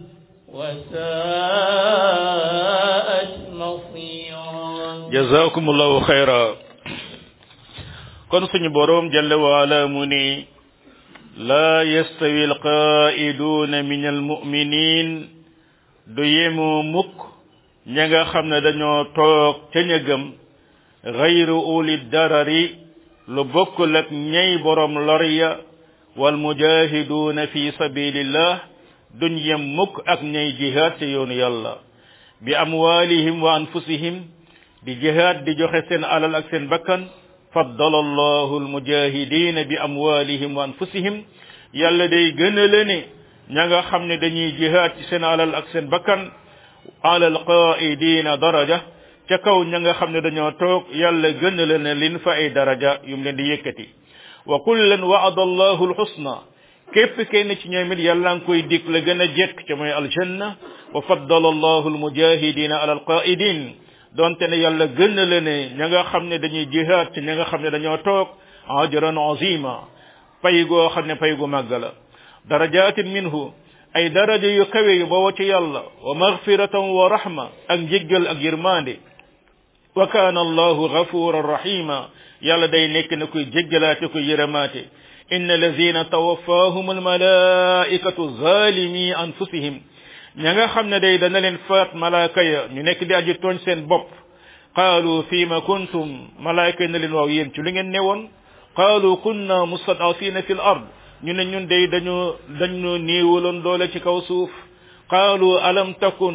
وساءت مصيرا جزاكم الله خيرا kon suñu borom jalla wa ala mu ni la yastawi alqaa'iduna min almu'minin du yemu mukk ña nga xam ne dañoo toog ca ña gëm ghayru uli darari lu bokkul ak ñay borom lor ya wal mujahiduna fi sabilillah duñ yem mukk ak ñay jihaad ci yoonu yàlla bi amwalihim wa anfusihim di jihaad di joxe seen alal ak seen bakkan faddala allahu almujahidina bi amwalihim wa anfusihim yàlla day gënale ne ña nga xam ne dañuy jihaad ci seen alal ak seen bakkan ala alqaidina daraja ca kaw ña nga xam ne dañoo toog yàlla gënale ne lin fa ay daraja yum leen di yëkkati wa kullan wa'ada allahu alhusna képp kenn ci ñoom it yàlla ngi koy dig la gën a jekk ca mooy aljanna wa faddala allahu almujahidina ala alqaidin donte ne yàlla gën na la ne ña nga xam ne dañuy jihaad ci ña nga xam ne dañoo toog ajran azima pay goo xam ne pay gu màgg la darajatin minhu ay daraja yu kawe yu bawoo ci yàlla wa maghfiratan wa rahma ak njéggal ak yërmande wa kaana allahu ghafuran rahima yàlla day nekk na koy jéggalaate koy yërëmaate inna allazina tawaffahum almalaikatu zalimi anfusihim ña nga xam ne day dana leen faat malaaka ya ñu nekk di aji tooñ seen bopp qaalu fima kuntum malaaka yi ne leen waaw yéen ci lu ngeen newoon qaalu kunna mustad'afina fil ard ñu ne ñun day dañu néewaloon doole ci kaw suuf qaalu alam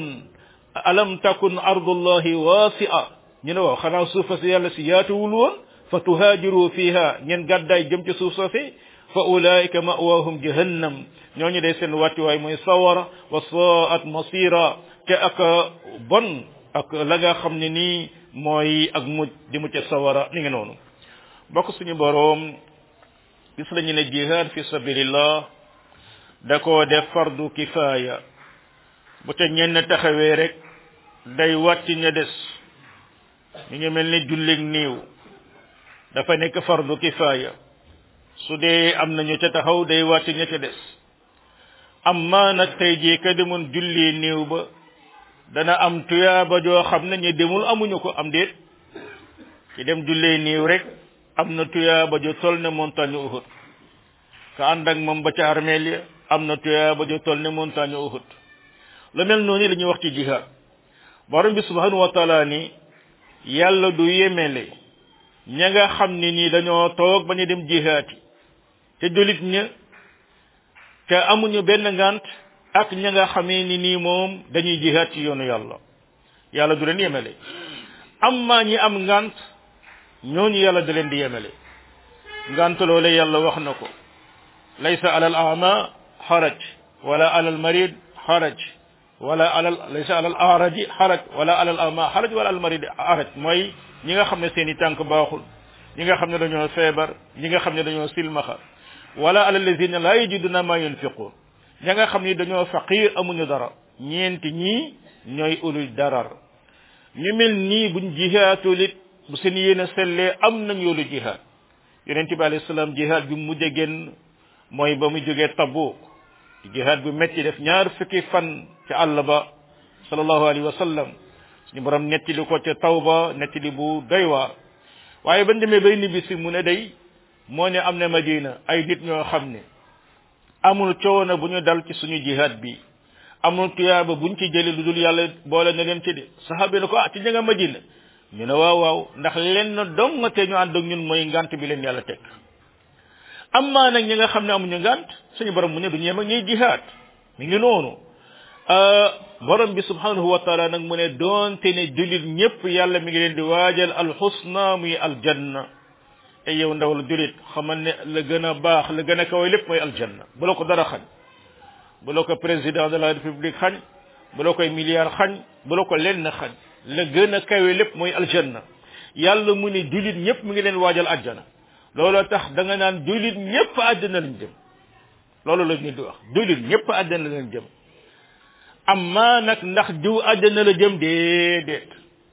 takun ardullahi wasi'a ñu ne waaw xanaa suufa si yàlla si yaatuwul woon fa tuhaajiru fiha ngeen gàddaay jëm ci suuf soosi fa ulaika ma'waahum jahannam ñooñu day seen wàccuwaay mooy sawara wa saat masira te ak bon ak la nga xam ne nii mooy ak mujj di mu ca sawara ni ngi noonu bokk suñu boroom gis lañu ne jihad fi sabilillah da koo def fardu kifaaya bu te ñenn taxawee rek day wàcc ña des ñu ngi mel ni jullig niiw dafa nekk fardu kifaaya su dee am nañu ca taxaw day wàcc ña ca des amma nag tey jii ka demoon julli niiw ba dana am tuyaaba joo xam ne ñu demul amuñu ko am déet ci dem jullee niiw rek am na tuyaaba jo tol ne montagne Uhud ka ànd ak moom ba ca armeel ya am na tuyaaba jo tol ne montagne Uhud lu mel noonu la ñuy wax ci jihaad borom bi subhanahu wa taala ni yàlla du yemele ña nga xam ne nii dañoo toog ba ñu dem jihaati te jullit ña te amuñu benn ngant ak ña nga xamee ni nii moom dañuy jihaad ci yoonu yàlla du leen yemele amma ñi am ngant ñooñu yàlla da leen di yemele ngant loole yàlla wax na ko laysa alal a'ma haraj wala alal marid haraj wala laysa alal araji haraj wala alal a'ma haraj wala alal marid haraj mooy ñi nga xam ne seen i tànk baaxul ñi nga xam ne dañoo feebar ñi nga xam ne dañoo silmaxa wala alal lazina la yajiduna ma yunfiqun ña nga xam ni dañoo faqir amuñu dara ñeenti ñii ñooy ulul darar ñu mel nii buñ jihaatul bu seen yéene sellee am nañ yoolu jihaad yonent bi alayhi salaam jihaad bi mujj a génn mooy ba mu jógee Tabuk jihaad bu metti def ñaar fukki fan ca àll ba sallallahu alayhi wa sallam suñu borom nettali ko ca Tawba nettali bu doy waar waaye bañ demee bay nibisi mu ne day moo ne am na Madina ay nit ñoo xam ne amul coono bu ñu dal ci suñu jihaad bi amul tuyaaba buñ ci jëlee lu dul yàlla boole na leen ci de saxaabi na ko ci ña nga Madina ñu ne waaw ndax lenn dong te ñu ànd ak ñun mooy ngant bi leen yàlla teg amma nag ñi nga xam ne amuñu ngant suñu borom mu ne du ñeem ak ñuy jihaad mi ngi noonu borom bi subhanahu wa taala nag mu ne doonte ne jullit ñëpp yàlla mi ngi leen di waajal alxusna muy aljanna te yow ndawal jullit xamal ne la gën a baax la gën a kawe lépp mooy aljanna bu la ko dara xañ bu la ko président de la république xañ bu la koy milliard xañ bu la ko lenn xañ la gën a kawe lépp mooy aljanna yàlla mu ne jullit ñëpp mi ngi leen waajal àjjana looloo tax da nga naan jullit ñëpp àjjana lañ jëm loolu la ñu di wax jullit ñëpp àjjana lañ jëm amma nag ndax diw àjjana la jëm déedéet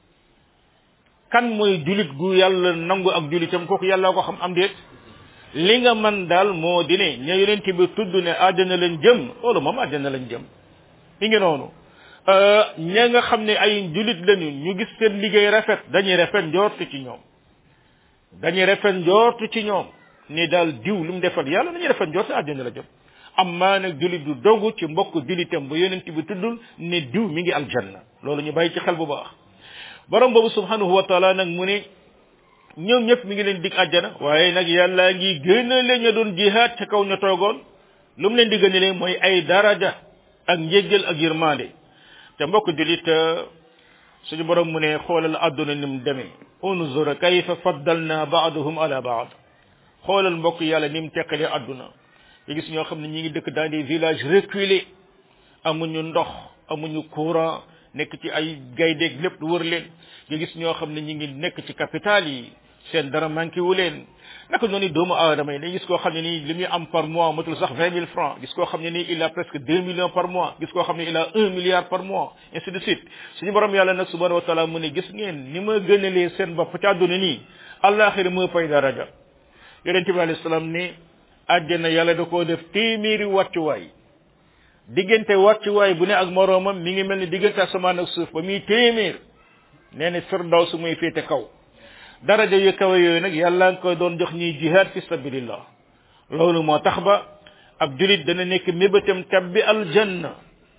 kan mooy jullit gu yàlla nangu ak jullitam kooku yàlla ko xam am déet li nga man daal moo di ne ña yonent bi tudd ne àjjana lañ jëm loolu moom àjjana lañ jëm mi ngi noonu ña nga xam ne ay jullit lañu ñu gis seen liggéey rafet dañuy rafet njortu ci ñoom dañuy rafet njortu ci ñoom ni daal diw lu mu defal yàlla dañuy rafet njortu àjjana la jëm amma nag jullit du dogu ci mbokk jullitam ba yonent bi tuddul ne diw mi ngi aljanna loolu ñu bàyyi ci xel bu baax borom boobu subhanahu wa taala nag mu ne ñoom ñëpp mi ngi leen dig àjjana waaye nag yàlla ngi gënale ña doon jihaad ca kaw ña toogoon lu mu leen di gënale mooy ay daraja ak njéggal ak yërmande te mbokk jullit suñu borom mu ne xoolal àdduna ni mu demee unzur kayfa faddalna ba'dahum ala ba'd xoolal mbokk yàlla ni mu teqalee àdduna nga gis ñoo xam ne ñi ngi dëkk dans des villages reculés amuñu ndox amuñu courant nekk ci ay gaydeeg lépp wër leen nga gis ñoo xam ne ñi ngi nekk ci capital yi seen dara manqué wu leen naka noonu doomu aadama yi dañ gis koo xam ne nii li muy am par mois matul sax 20 000 francs gis koo xam ne nii il a presque 2 millions par mois gis koo xam ne il a 1 milliard par mois ainsi de suite suñu borom yàlla nag subhanahu wa taala mu ne gis ngeen ni ma gënalee seen bopp ci àdduna nii àllaaxira moo pay daraja yonent bi alayhi salaam ne àjjana yàlla da koo def téeméeri wàccuwaay diggante wàccuwaay bu ne ak moroomam mi ngi mel ni diggante asamaan ak suuf ba muy téeméer nee na firdaws muy féete kaw daraja yu kawe yooyu nag yàlla nga koy doon jox ñuy jihaad fi sabilillah loolu moo tax ba ab julit dana nekk mébatam tabbi aljanna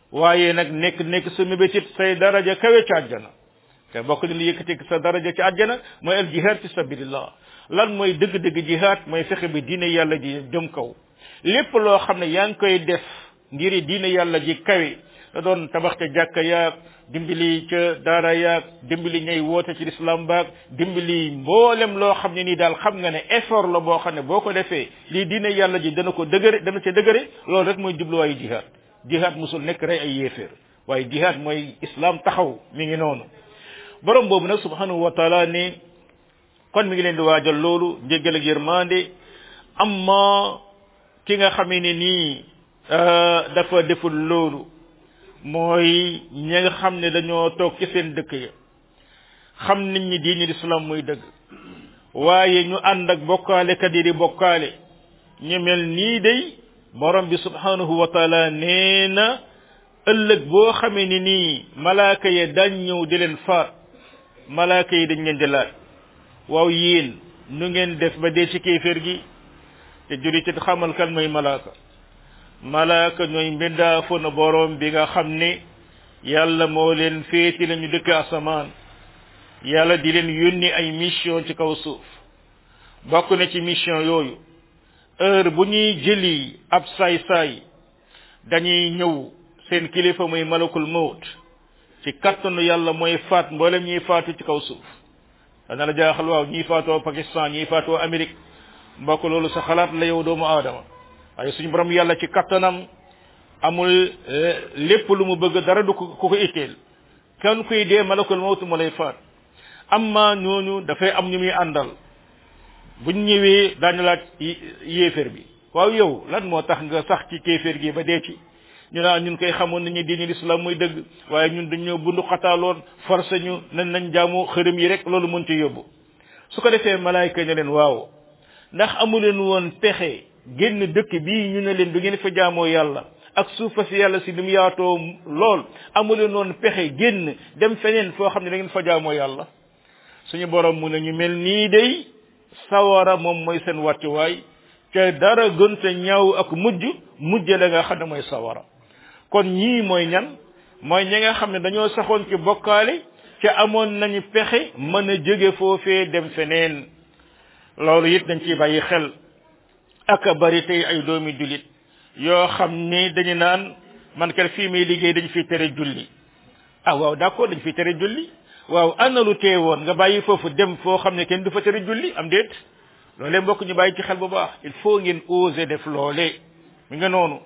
waaye nag nekk sa mébétit say daraja kawe ci àjjana te bokk ni li yëkkati sa daraja ci àjjana mooy al jihad fi sabilillah lan mooy dëgg-dëgg jihad mooy fexe bi diine yàlla ji jëm kaw lépp loo xam ne yaa ngi koy def ngir diine yàlla ji kawe da doon tabax ca jàkka yaag dimbali ca daara yaag dimbali ñay woote ci lislaam baag dimbali mboolem loo xam ne nii daal xam nga ne effort la boo xam ne boo ko defee lii diine yàlla ji dana ca dëgëre loolu rek mooy jubluwaayu jihad jihad musul nekk rey ay yéeféer waaye jihad mooy islam taxaw mi ngi noonu borom boobu nag subhanahu wa taala ne kon mi ngi leen di waajal loolu njéggal ak yërmande amma ki nga xamee ne nii dafa deful loolu mooy ñi nga xam ne dañoo toog ci seen dëkk ya xam nit ñi diine l'islam muy dëgg waaye ñu ànd ak bokkaalekat yi di bokkaale ñu mel nii day borom bi subhanahu wa taala nee na ëllëg boo xamee ni nii malaaka ya dañ ñëw di leen faat malaaka yi dañ leen di laaj waaw yéen nu ngeen def ba dee ci kéeféer gi te juri ci xamal kan mooy malaaka ñooy mbindaafu na borom bi nga xam ne yàlla moo leen féeti lañu dëkk asamaan yàlla di leen yónni ay mission ci kaw suuf bokk na ci mission yooyu heure bu ñuy jëli ab saay-saay dañuy ñëw seen kilifa muy malakul mawt ci kattanu yàlla mooy faat mboolem ñuy faatu ci kaw suuf dana la jaaxal waaw ñiy faatoo Pakistan ñiy faatoo Amérique mbokk loolu sa xalaat la yow doomu aadama waaye suñu borom yàlla ci kattanam amul lépp lu mu bëgg dara du ko itteel kan kuy dee malakul mawt moo lay faat amma ñooñu dafay am ñu muy àndal buñ ñëwee daañu laaj yéeféer bi waaw yow lan moo tax nga sax ci kéeféer gi ba dee ci ñu naan ñun koy xamoon nañu diine l'islam muy dëgg waaye ñun dañoo bundu xataaloon forcé ñu nañ jaamu xërëm yi rek loolu mën ci yóbbu su ko defee malaayka ne leen waaw ndax amu leen woon pexe génn dëkk bii ñu ne leen du ngeen fa jaamoo yàlla ak suufa si yàlla si ni mu yaatoo lool amu leen woon pexe génn dem feneen foo xam ne da ngeen fa jaamoo yàlla suñu borom mu ne ñu mel nii day sawara moom mooy seen wàccuwaay te dara gën te ñaaw ak mujj la nga xam ne mooy sawara kon ñii mooy ñan mooy ñi nga xam ne dañoo saxoon ci bokkaale ca amoon nañu pexe mën a jóge foofee dem feneen loolu it dañ ciy bàyyi xel ak bari tey ay doomi jullit yoo xam ni dañu naan man kat fii muy liggéey dañ fiy tere julli waaw d'accord dañ fiy tere julli waaw ana lu teewoon nga bàyyi foofu dem foo xam ne kenn du fa tere julli am déet loolee mbokk ñu bàyyi ci xel bu baax il faut ngeen oser def loolee mi nga noonu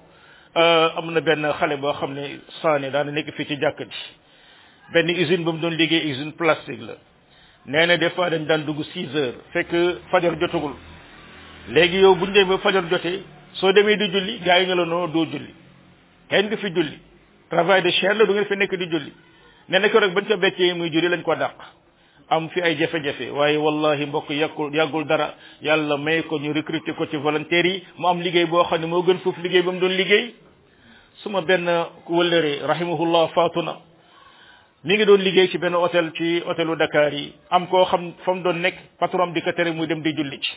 am na benn xale boo xam ne saane daana nekk fii ci jàkk ji benn usine ba mu doon liggéey usine plastique la nee na des fois dañ daan dugg 6 heures fekk fajar jotagul léegi yow buñu demee ba fajar jotee soo demee di julli gars yi nga la noo doo julli kenn du fi julli travail de chaîne la du ngeen fi nekk di julli nee na ko rek bañ ko beccee muy julli lañ ko dàq am fi ay jafe-jafe waaye wallahi mbokk yàggul dara yàlla may ko ñu recruter ko ci volontaires yi mu am liggéey boo xam ne moo gën foofu liggéey ba mu doon liggéey suma benn wëllëre rahimahullah faatu na mi ngi doon liggéey ci benn hôtel ci hôtelu Dakar yi am koo xam fa mu doon nekk patron di ko tere muy dem di julli ci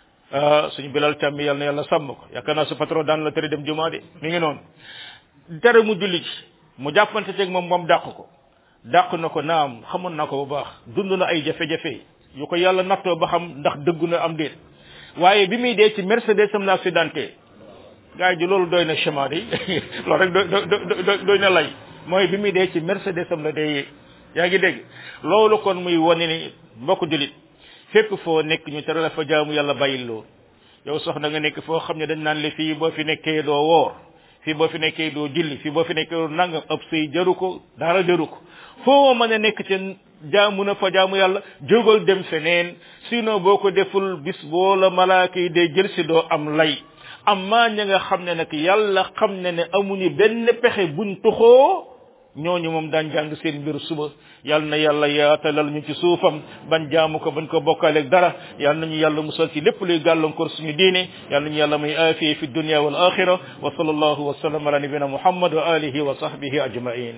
suñu bilal càmmi yàlla na yàlla sàmm ko yaakaar naa su patron daan la tere dem jumaa de mi ngi noonu tere mu julli ci mu jàppante teeg moom dàq ko dàq na ko naam xamoon naa ko bu baax dund na ay jafe-jafe yu ko yàlla nattoo ba xam ndax dëggu na am déet waaye bi muy dee ci Mercedes am la accidenté gars yi ji loolu doy na chemin de loolu rek doy na lay mooy bi muy dee ci Mercedes am la dee yaa ngi dégg loolu kon muy wane ni mbokk julit fépp foo nekk ñu tere la fa jaamu yàlla bàyyil loolu yow soxna nga nekk foo xam ne dañ naan le fii boo fi nekkee doo woor fii boo fi nekkee doo julli fii boo fi nekkee doo nangam ëpp sëy jaru ko dara jaru ko foo mën a nekk ci jaamu na fa jaamu yàlla jógal dem feneen sinon boo ko deful bis boo la malaaka yi dee jël si doo am lay amma ña nga xam ne nag yàlla xam ne ne amuñu benn pexe buñ tuxoo ñooñu moom daan jàng seen mbir suba yal na yàlla yaatalal ñu ci suufam ban jaamu ko bañ ko bokkaaleeg dara yal nañu yàlla musal ci lépp luy gàllankoor suñu diine yal nañu yàlla may aafiya fi dunya wal axira wa sallallahu wa sallam ala nabina muhammad wa alihi wa sahbihi ajmain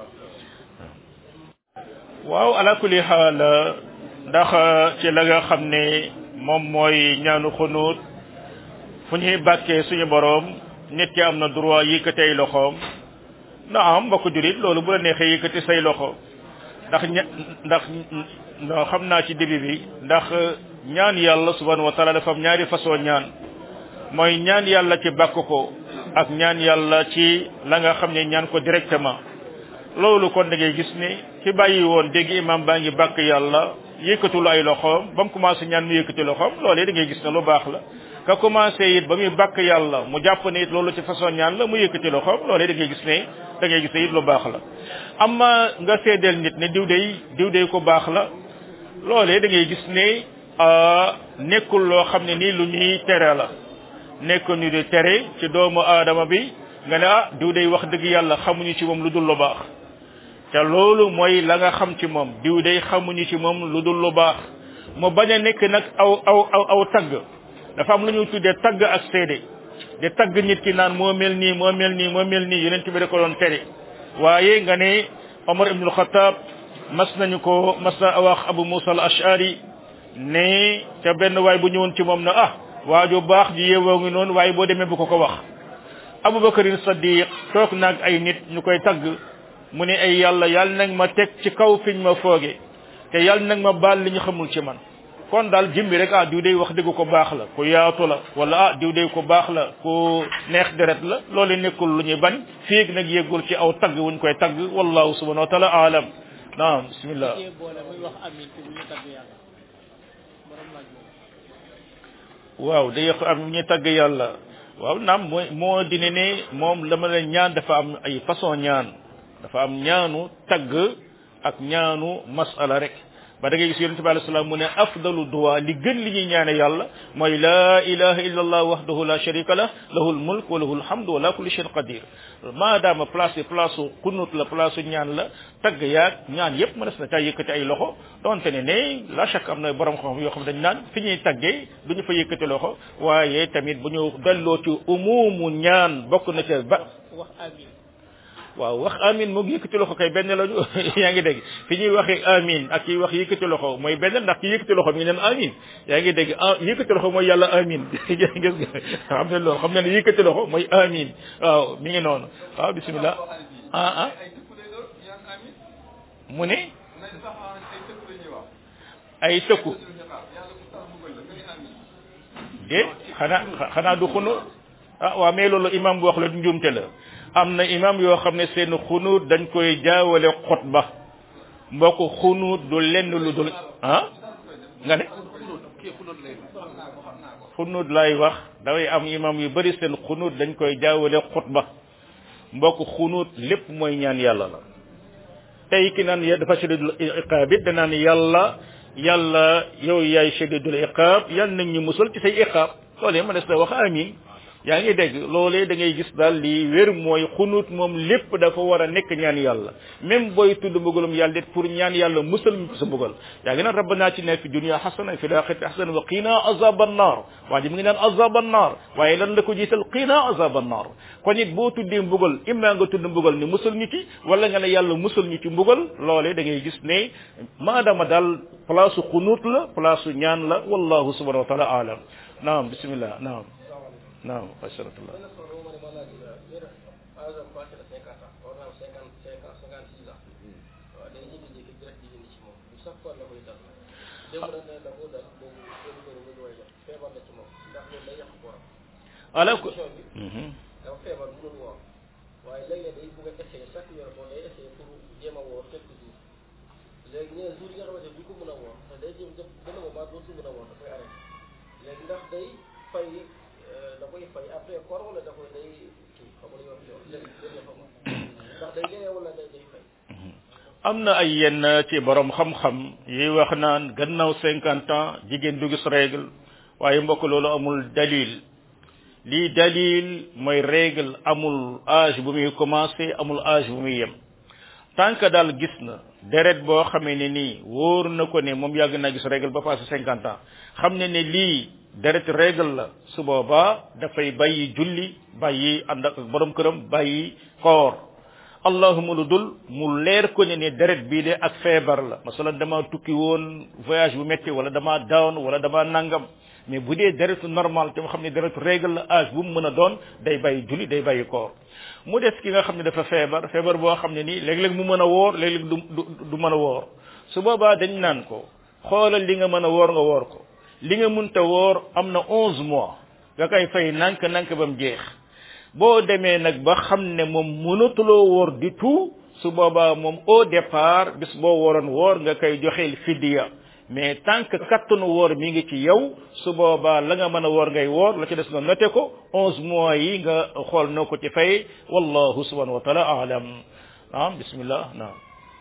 waaw ala kulli xaal ndax ci la nga xam ne moom mooy ñaanu xunuut fu ñuy bàkkee suñu boroom nit ki am na droit yëkkatey loxoom naam mbokk julit loolu bu la neexee yëkkati say loxo ndax no xam naa ci début bi ndax ñaan yàlla subhanahu wa taala dafa am ñaari façon ñaan mooy ñaan yàlla ci bàkk ko ak ñaan yàlla ci la nga xam ne ñaan ko directement loolu kon da ngay gis ne ci bàyyi woon dégg imam baa ngi bàkk yàlla yëkkatul ay loxoom ba mu commencé ñaan mu yëkkati loxoom loolee da ngay gis ne lu baax la ka commencé it ba muy bàkk yàlla mu jàpp ne it loolu ci façon ñaan la mu yëkkati loxoom loolee da ngay gis ne it lu baax la amma nga seedeel nit ne diw day ko baax la loolee da ngay gis ne nekkul loo xam ne nii lu ñuy tere la nekkul ñu di tere ci doomu aadama bi nga ne diw day wax dëgg yàlla xamuñu ci moom lu dul lu baax te loolu mooy la nga xam ci moom diw day xamuñu ci moom lu dul lu baax mu bañ a nekk nag aw tagg dafa am lu ñu tuddee tagg ak seede de tagg nit ki naan moo mel nii yonent bi da ko doon tere waaye nga ne Omar ibn al-Khattab mas na wax Abu Musa al-Ash'ari ne ca benn waay bu ñëwoon ci moom na waaju baax ji yeewoo ngi noonu waaye boo demee bu ko wax Abubakar Siddiq toog nag ay nit ñu koy tagg mu ne ay yàlla nag ma teg ci kaw fiñ ma fooge te yàlla nag ma baal li ñu xamul ci man kon daal jëmbi rek diw day wax dëgg ko baax la ku yaatu la wala diw day ko baax la ku neex deret la loolu nekkul lu ñuy bañ fii nag yeggul ci aw tagg wuñ koy tagg wallahu subhanahu wa taala alam naam bismillah waaw day yëq am ñu tagg yàlla waaw naam moo dine ne moom la ma la ñaan dafa am ay façon ñaan dafa am ñaanu tagg ak ñaanu masala rek ba da ngay gis yonente bi alayhi salaam mu ne afdalu duwa li gën li ñuy ñaane yàlla mooy la ilaha illa allah wahdahu la sharika lah lahul mulk wa lahul hamdu wa la kulli shay'in qadir maadaama place qunut la place ñaan la tagg yaag ñaan yépp mënees na caa yëkkati ay loxo donte ne la chaque am na borom xam yoo xam dañ naan fi ñuy taggee duñu fa yëkkati loxo waaye tamit bu ñu delloo ci umumu ñaan bokk na ca ba wax amin waaw wax amin moo yëkkati loxo kay benn lañu yaa ngi dégg fi ñuy waxee amin ak kiy wax yëkkati loxo mooy benn ndax ki yëkkati loxo mi ngi neen amin yaa ngi dégg yëkkati loxo mooy yàlla amin xam ne loolu xam ne yëkkati loxo mooy amin waaw mi ngi noonu waaw bismillah mu ne ay tëkku de xanaa du xunu waaw mais loolu imam bu wax la du njuumte la am na imam yoo xam ne seen xunuut dañ koy jaawale xutba mbokk xunuut du lenn lu dul nga ne xunuut lay wax dafay am imam yu bari seen xunuut dañ koy jaawale xutba mbokk xunuut lépp mooy ñaan yàlla la tey ki naan dafa shadidul iqaab it danaan yàlla yow yaay shadidul iqaab yal nañ ñu musal ci say iqaab loolee ma des na wax amin yaa ngi dégg loolee da ngay gis daal li wér mooy xunut moom lépp dafa war a nekk ñaan yàlla même booy tudd mbugalum yàlla it pour ñaan yàlla musal mu sa mbugal yaa ngi naan rabbana atina fi dunya hasana fi l-akhirati hasana wa qina azaban nar waa ji mi ngi naan azaban nar waaye lan la ko jiital qina azaban nar kon it boo tuddee mbugal imma nga tudd mbugal ni musal ñu ci wala nga ne yàlla musal ñu ci mbugal loolee da ngay gis ne maadama daal place xunut la place ñaan la wallahu subhanahu wa taala alam naam bismillah naam naam asalaamaaleykum. ala ko. da koy fay après koor wala da koy day kii xam nga wala day fay. am na ay yenn ci borom xam-xam yi wax naan gannaaw 50 ans jigéen du gis règle waaye mbokk loolu amul dalil lii dalil mooy règle amul âge bu muy commencé amul âge bu muy yem tant que daal gis na deret boo xamee ne nii wóor na ko ne moom yàgg naa gis règle ba passé 50 ans xam ne ne lii deret règle la su boobaa dafay bàyyi julli bàyyi ànd ak borom këram bàyyi koor allahuma lu dul mu leer ko ne deret bii de ak feebar la masalan dama tukki woon voyage bu metti wala dama down wala dama nangam mais bu dee deretu normal te mu xam ne deretu règle la âge bu mu mën a doon day bàyyi julli day bàyyi koor mu des ki nga xam ne dafa feebar boo xam ne nii léeg-léeg mu mën a woor léeg-léeg du mën a woor su boobaa dañ naan ko xoolal li nga mën a woor nga woor ko li nga mënta woor am na 11 mois nga koy fay nank ba mu jeex boo demee nag ba xam ne moom mënatuloo woor du tout su boobaa moom au départ bis boo waroon woor nga koy joxeel fidiya mais tant que kattanu woor mi ngi ci yow su boobaa la nga mën a woor ngay woor la ci des nga noté ko 11 mois yi nga xool noo ko ci fay wallahu subhanahu wa taala aalam naam bismillah naam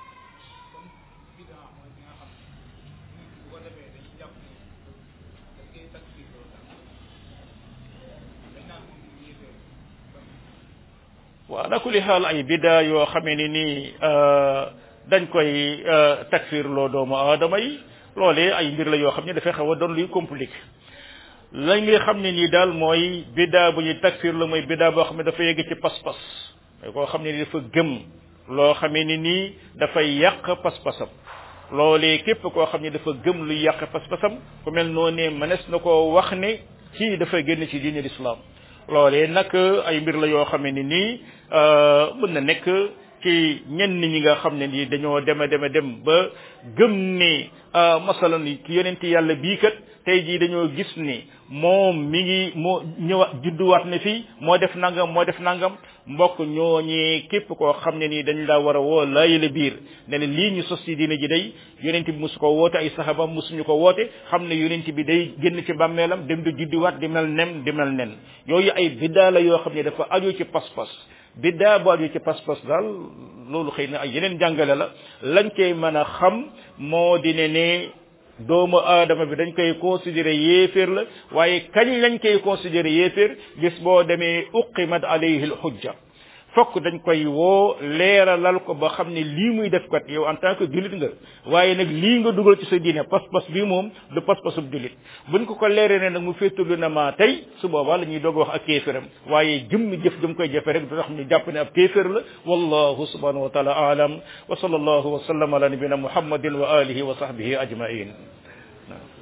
wa ala kulli xaal ay bida yoo xamee ni nii dañ koy takfir loo doomu aadama yi loolee ay mbir la yoo xam ne dafay xaw a doon luy compliqué la nga xam ne nii daal mooy bida bu ñuy takfir la mooy bida boo xam ne dafa yegg ci pas-pas mooy koo xam ne ni dafa gëm loo xamee ni nii dafay yàq pas-pasam loolee képp koo xam ne dafa gëm luy yàq pas-pasam ku mel noonu mënees na koo wax ne kii dafa génn ci diine l'islam loolee nag ay mbir la yoo xam ne nii mën na nekk ci ñenn ñi nga xam ne nii dañoo dem ba gëm ni masalan ki yonent yàlla bii kat tey jii dañoo gis ni moom mi ngi moo ñëwaat judduwaat na fii moo def nangam mbokk ñooñee képp koo xam ne nii dañ laa war a woo laayale biir ne ne lii ñu sos ci diine ji day yonent bi mosu ko woote ay saxaabam mosuñu ko woote xam ne yonent bi day génn ci bàmmeelam dem di judduwaat di mel nen yooyu ay biddaa la yoo xam ne dafa aju ci pas-pas biddaa bu aju ci pas-pas daal loolu xëy na ay yeneen jàngale la lañ koy mën a xam moo di ne doomu aadama bi dañ koy considérer yéeféer la waaye kañ lañ koy considérer yéeféer gis boo demee uqimat alayhi al hujja fokk dañ koy woo leeralal ko ba xam ne lii muy def kat yow en tant que jullit nga waaye nag lii nga dugal ci sa diine pas-pas bi moom du pas-pasub jullit buñ ko leeree ne nag mu féetalu na maa tey su boobaa la ñuy doog wax ak kéeféram waaye jëmm jëf jëm koy jëfe rek du tax ñu jàpp ne ab kéefér la wallahu subhanahu wa taala aalam wa sallallahu wa sallam ala nabina muhammadin wa alihi wa sahbihi ajmain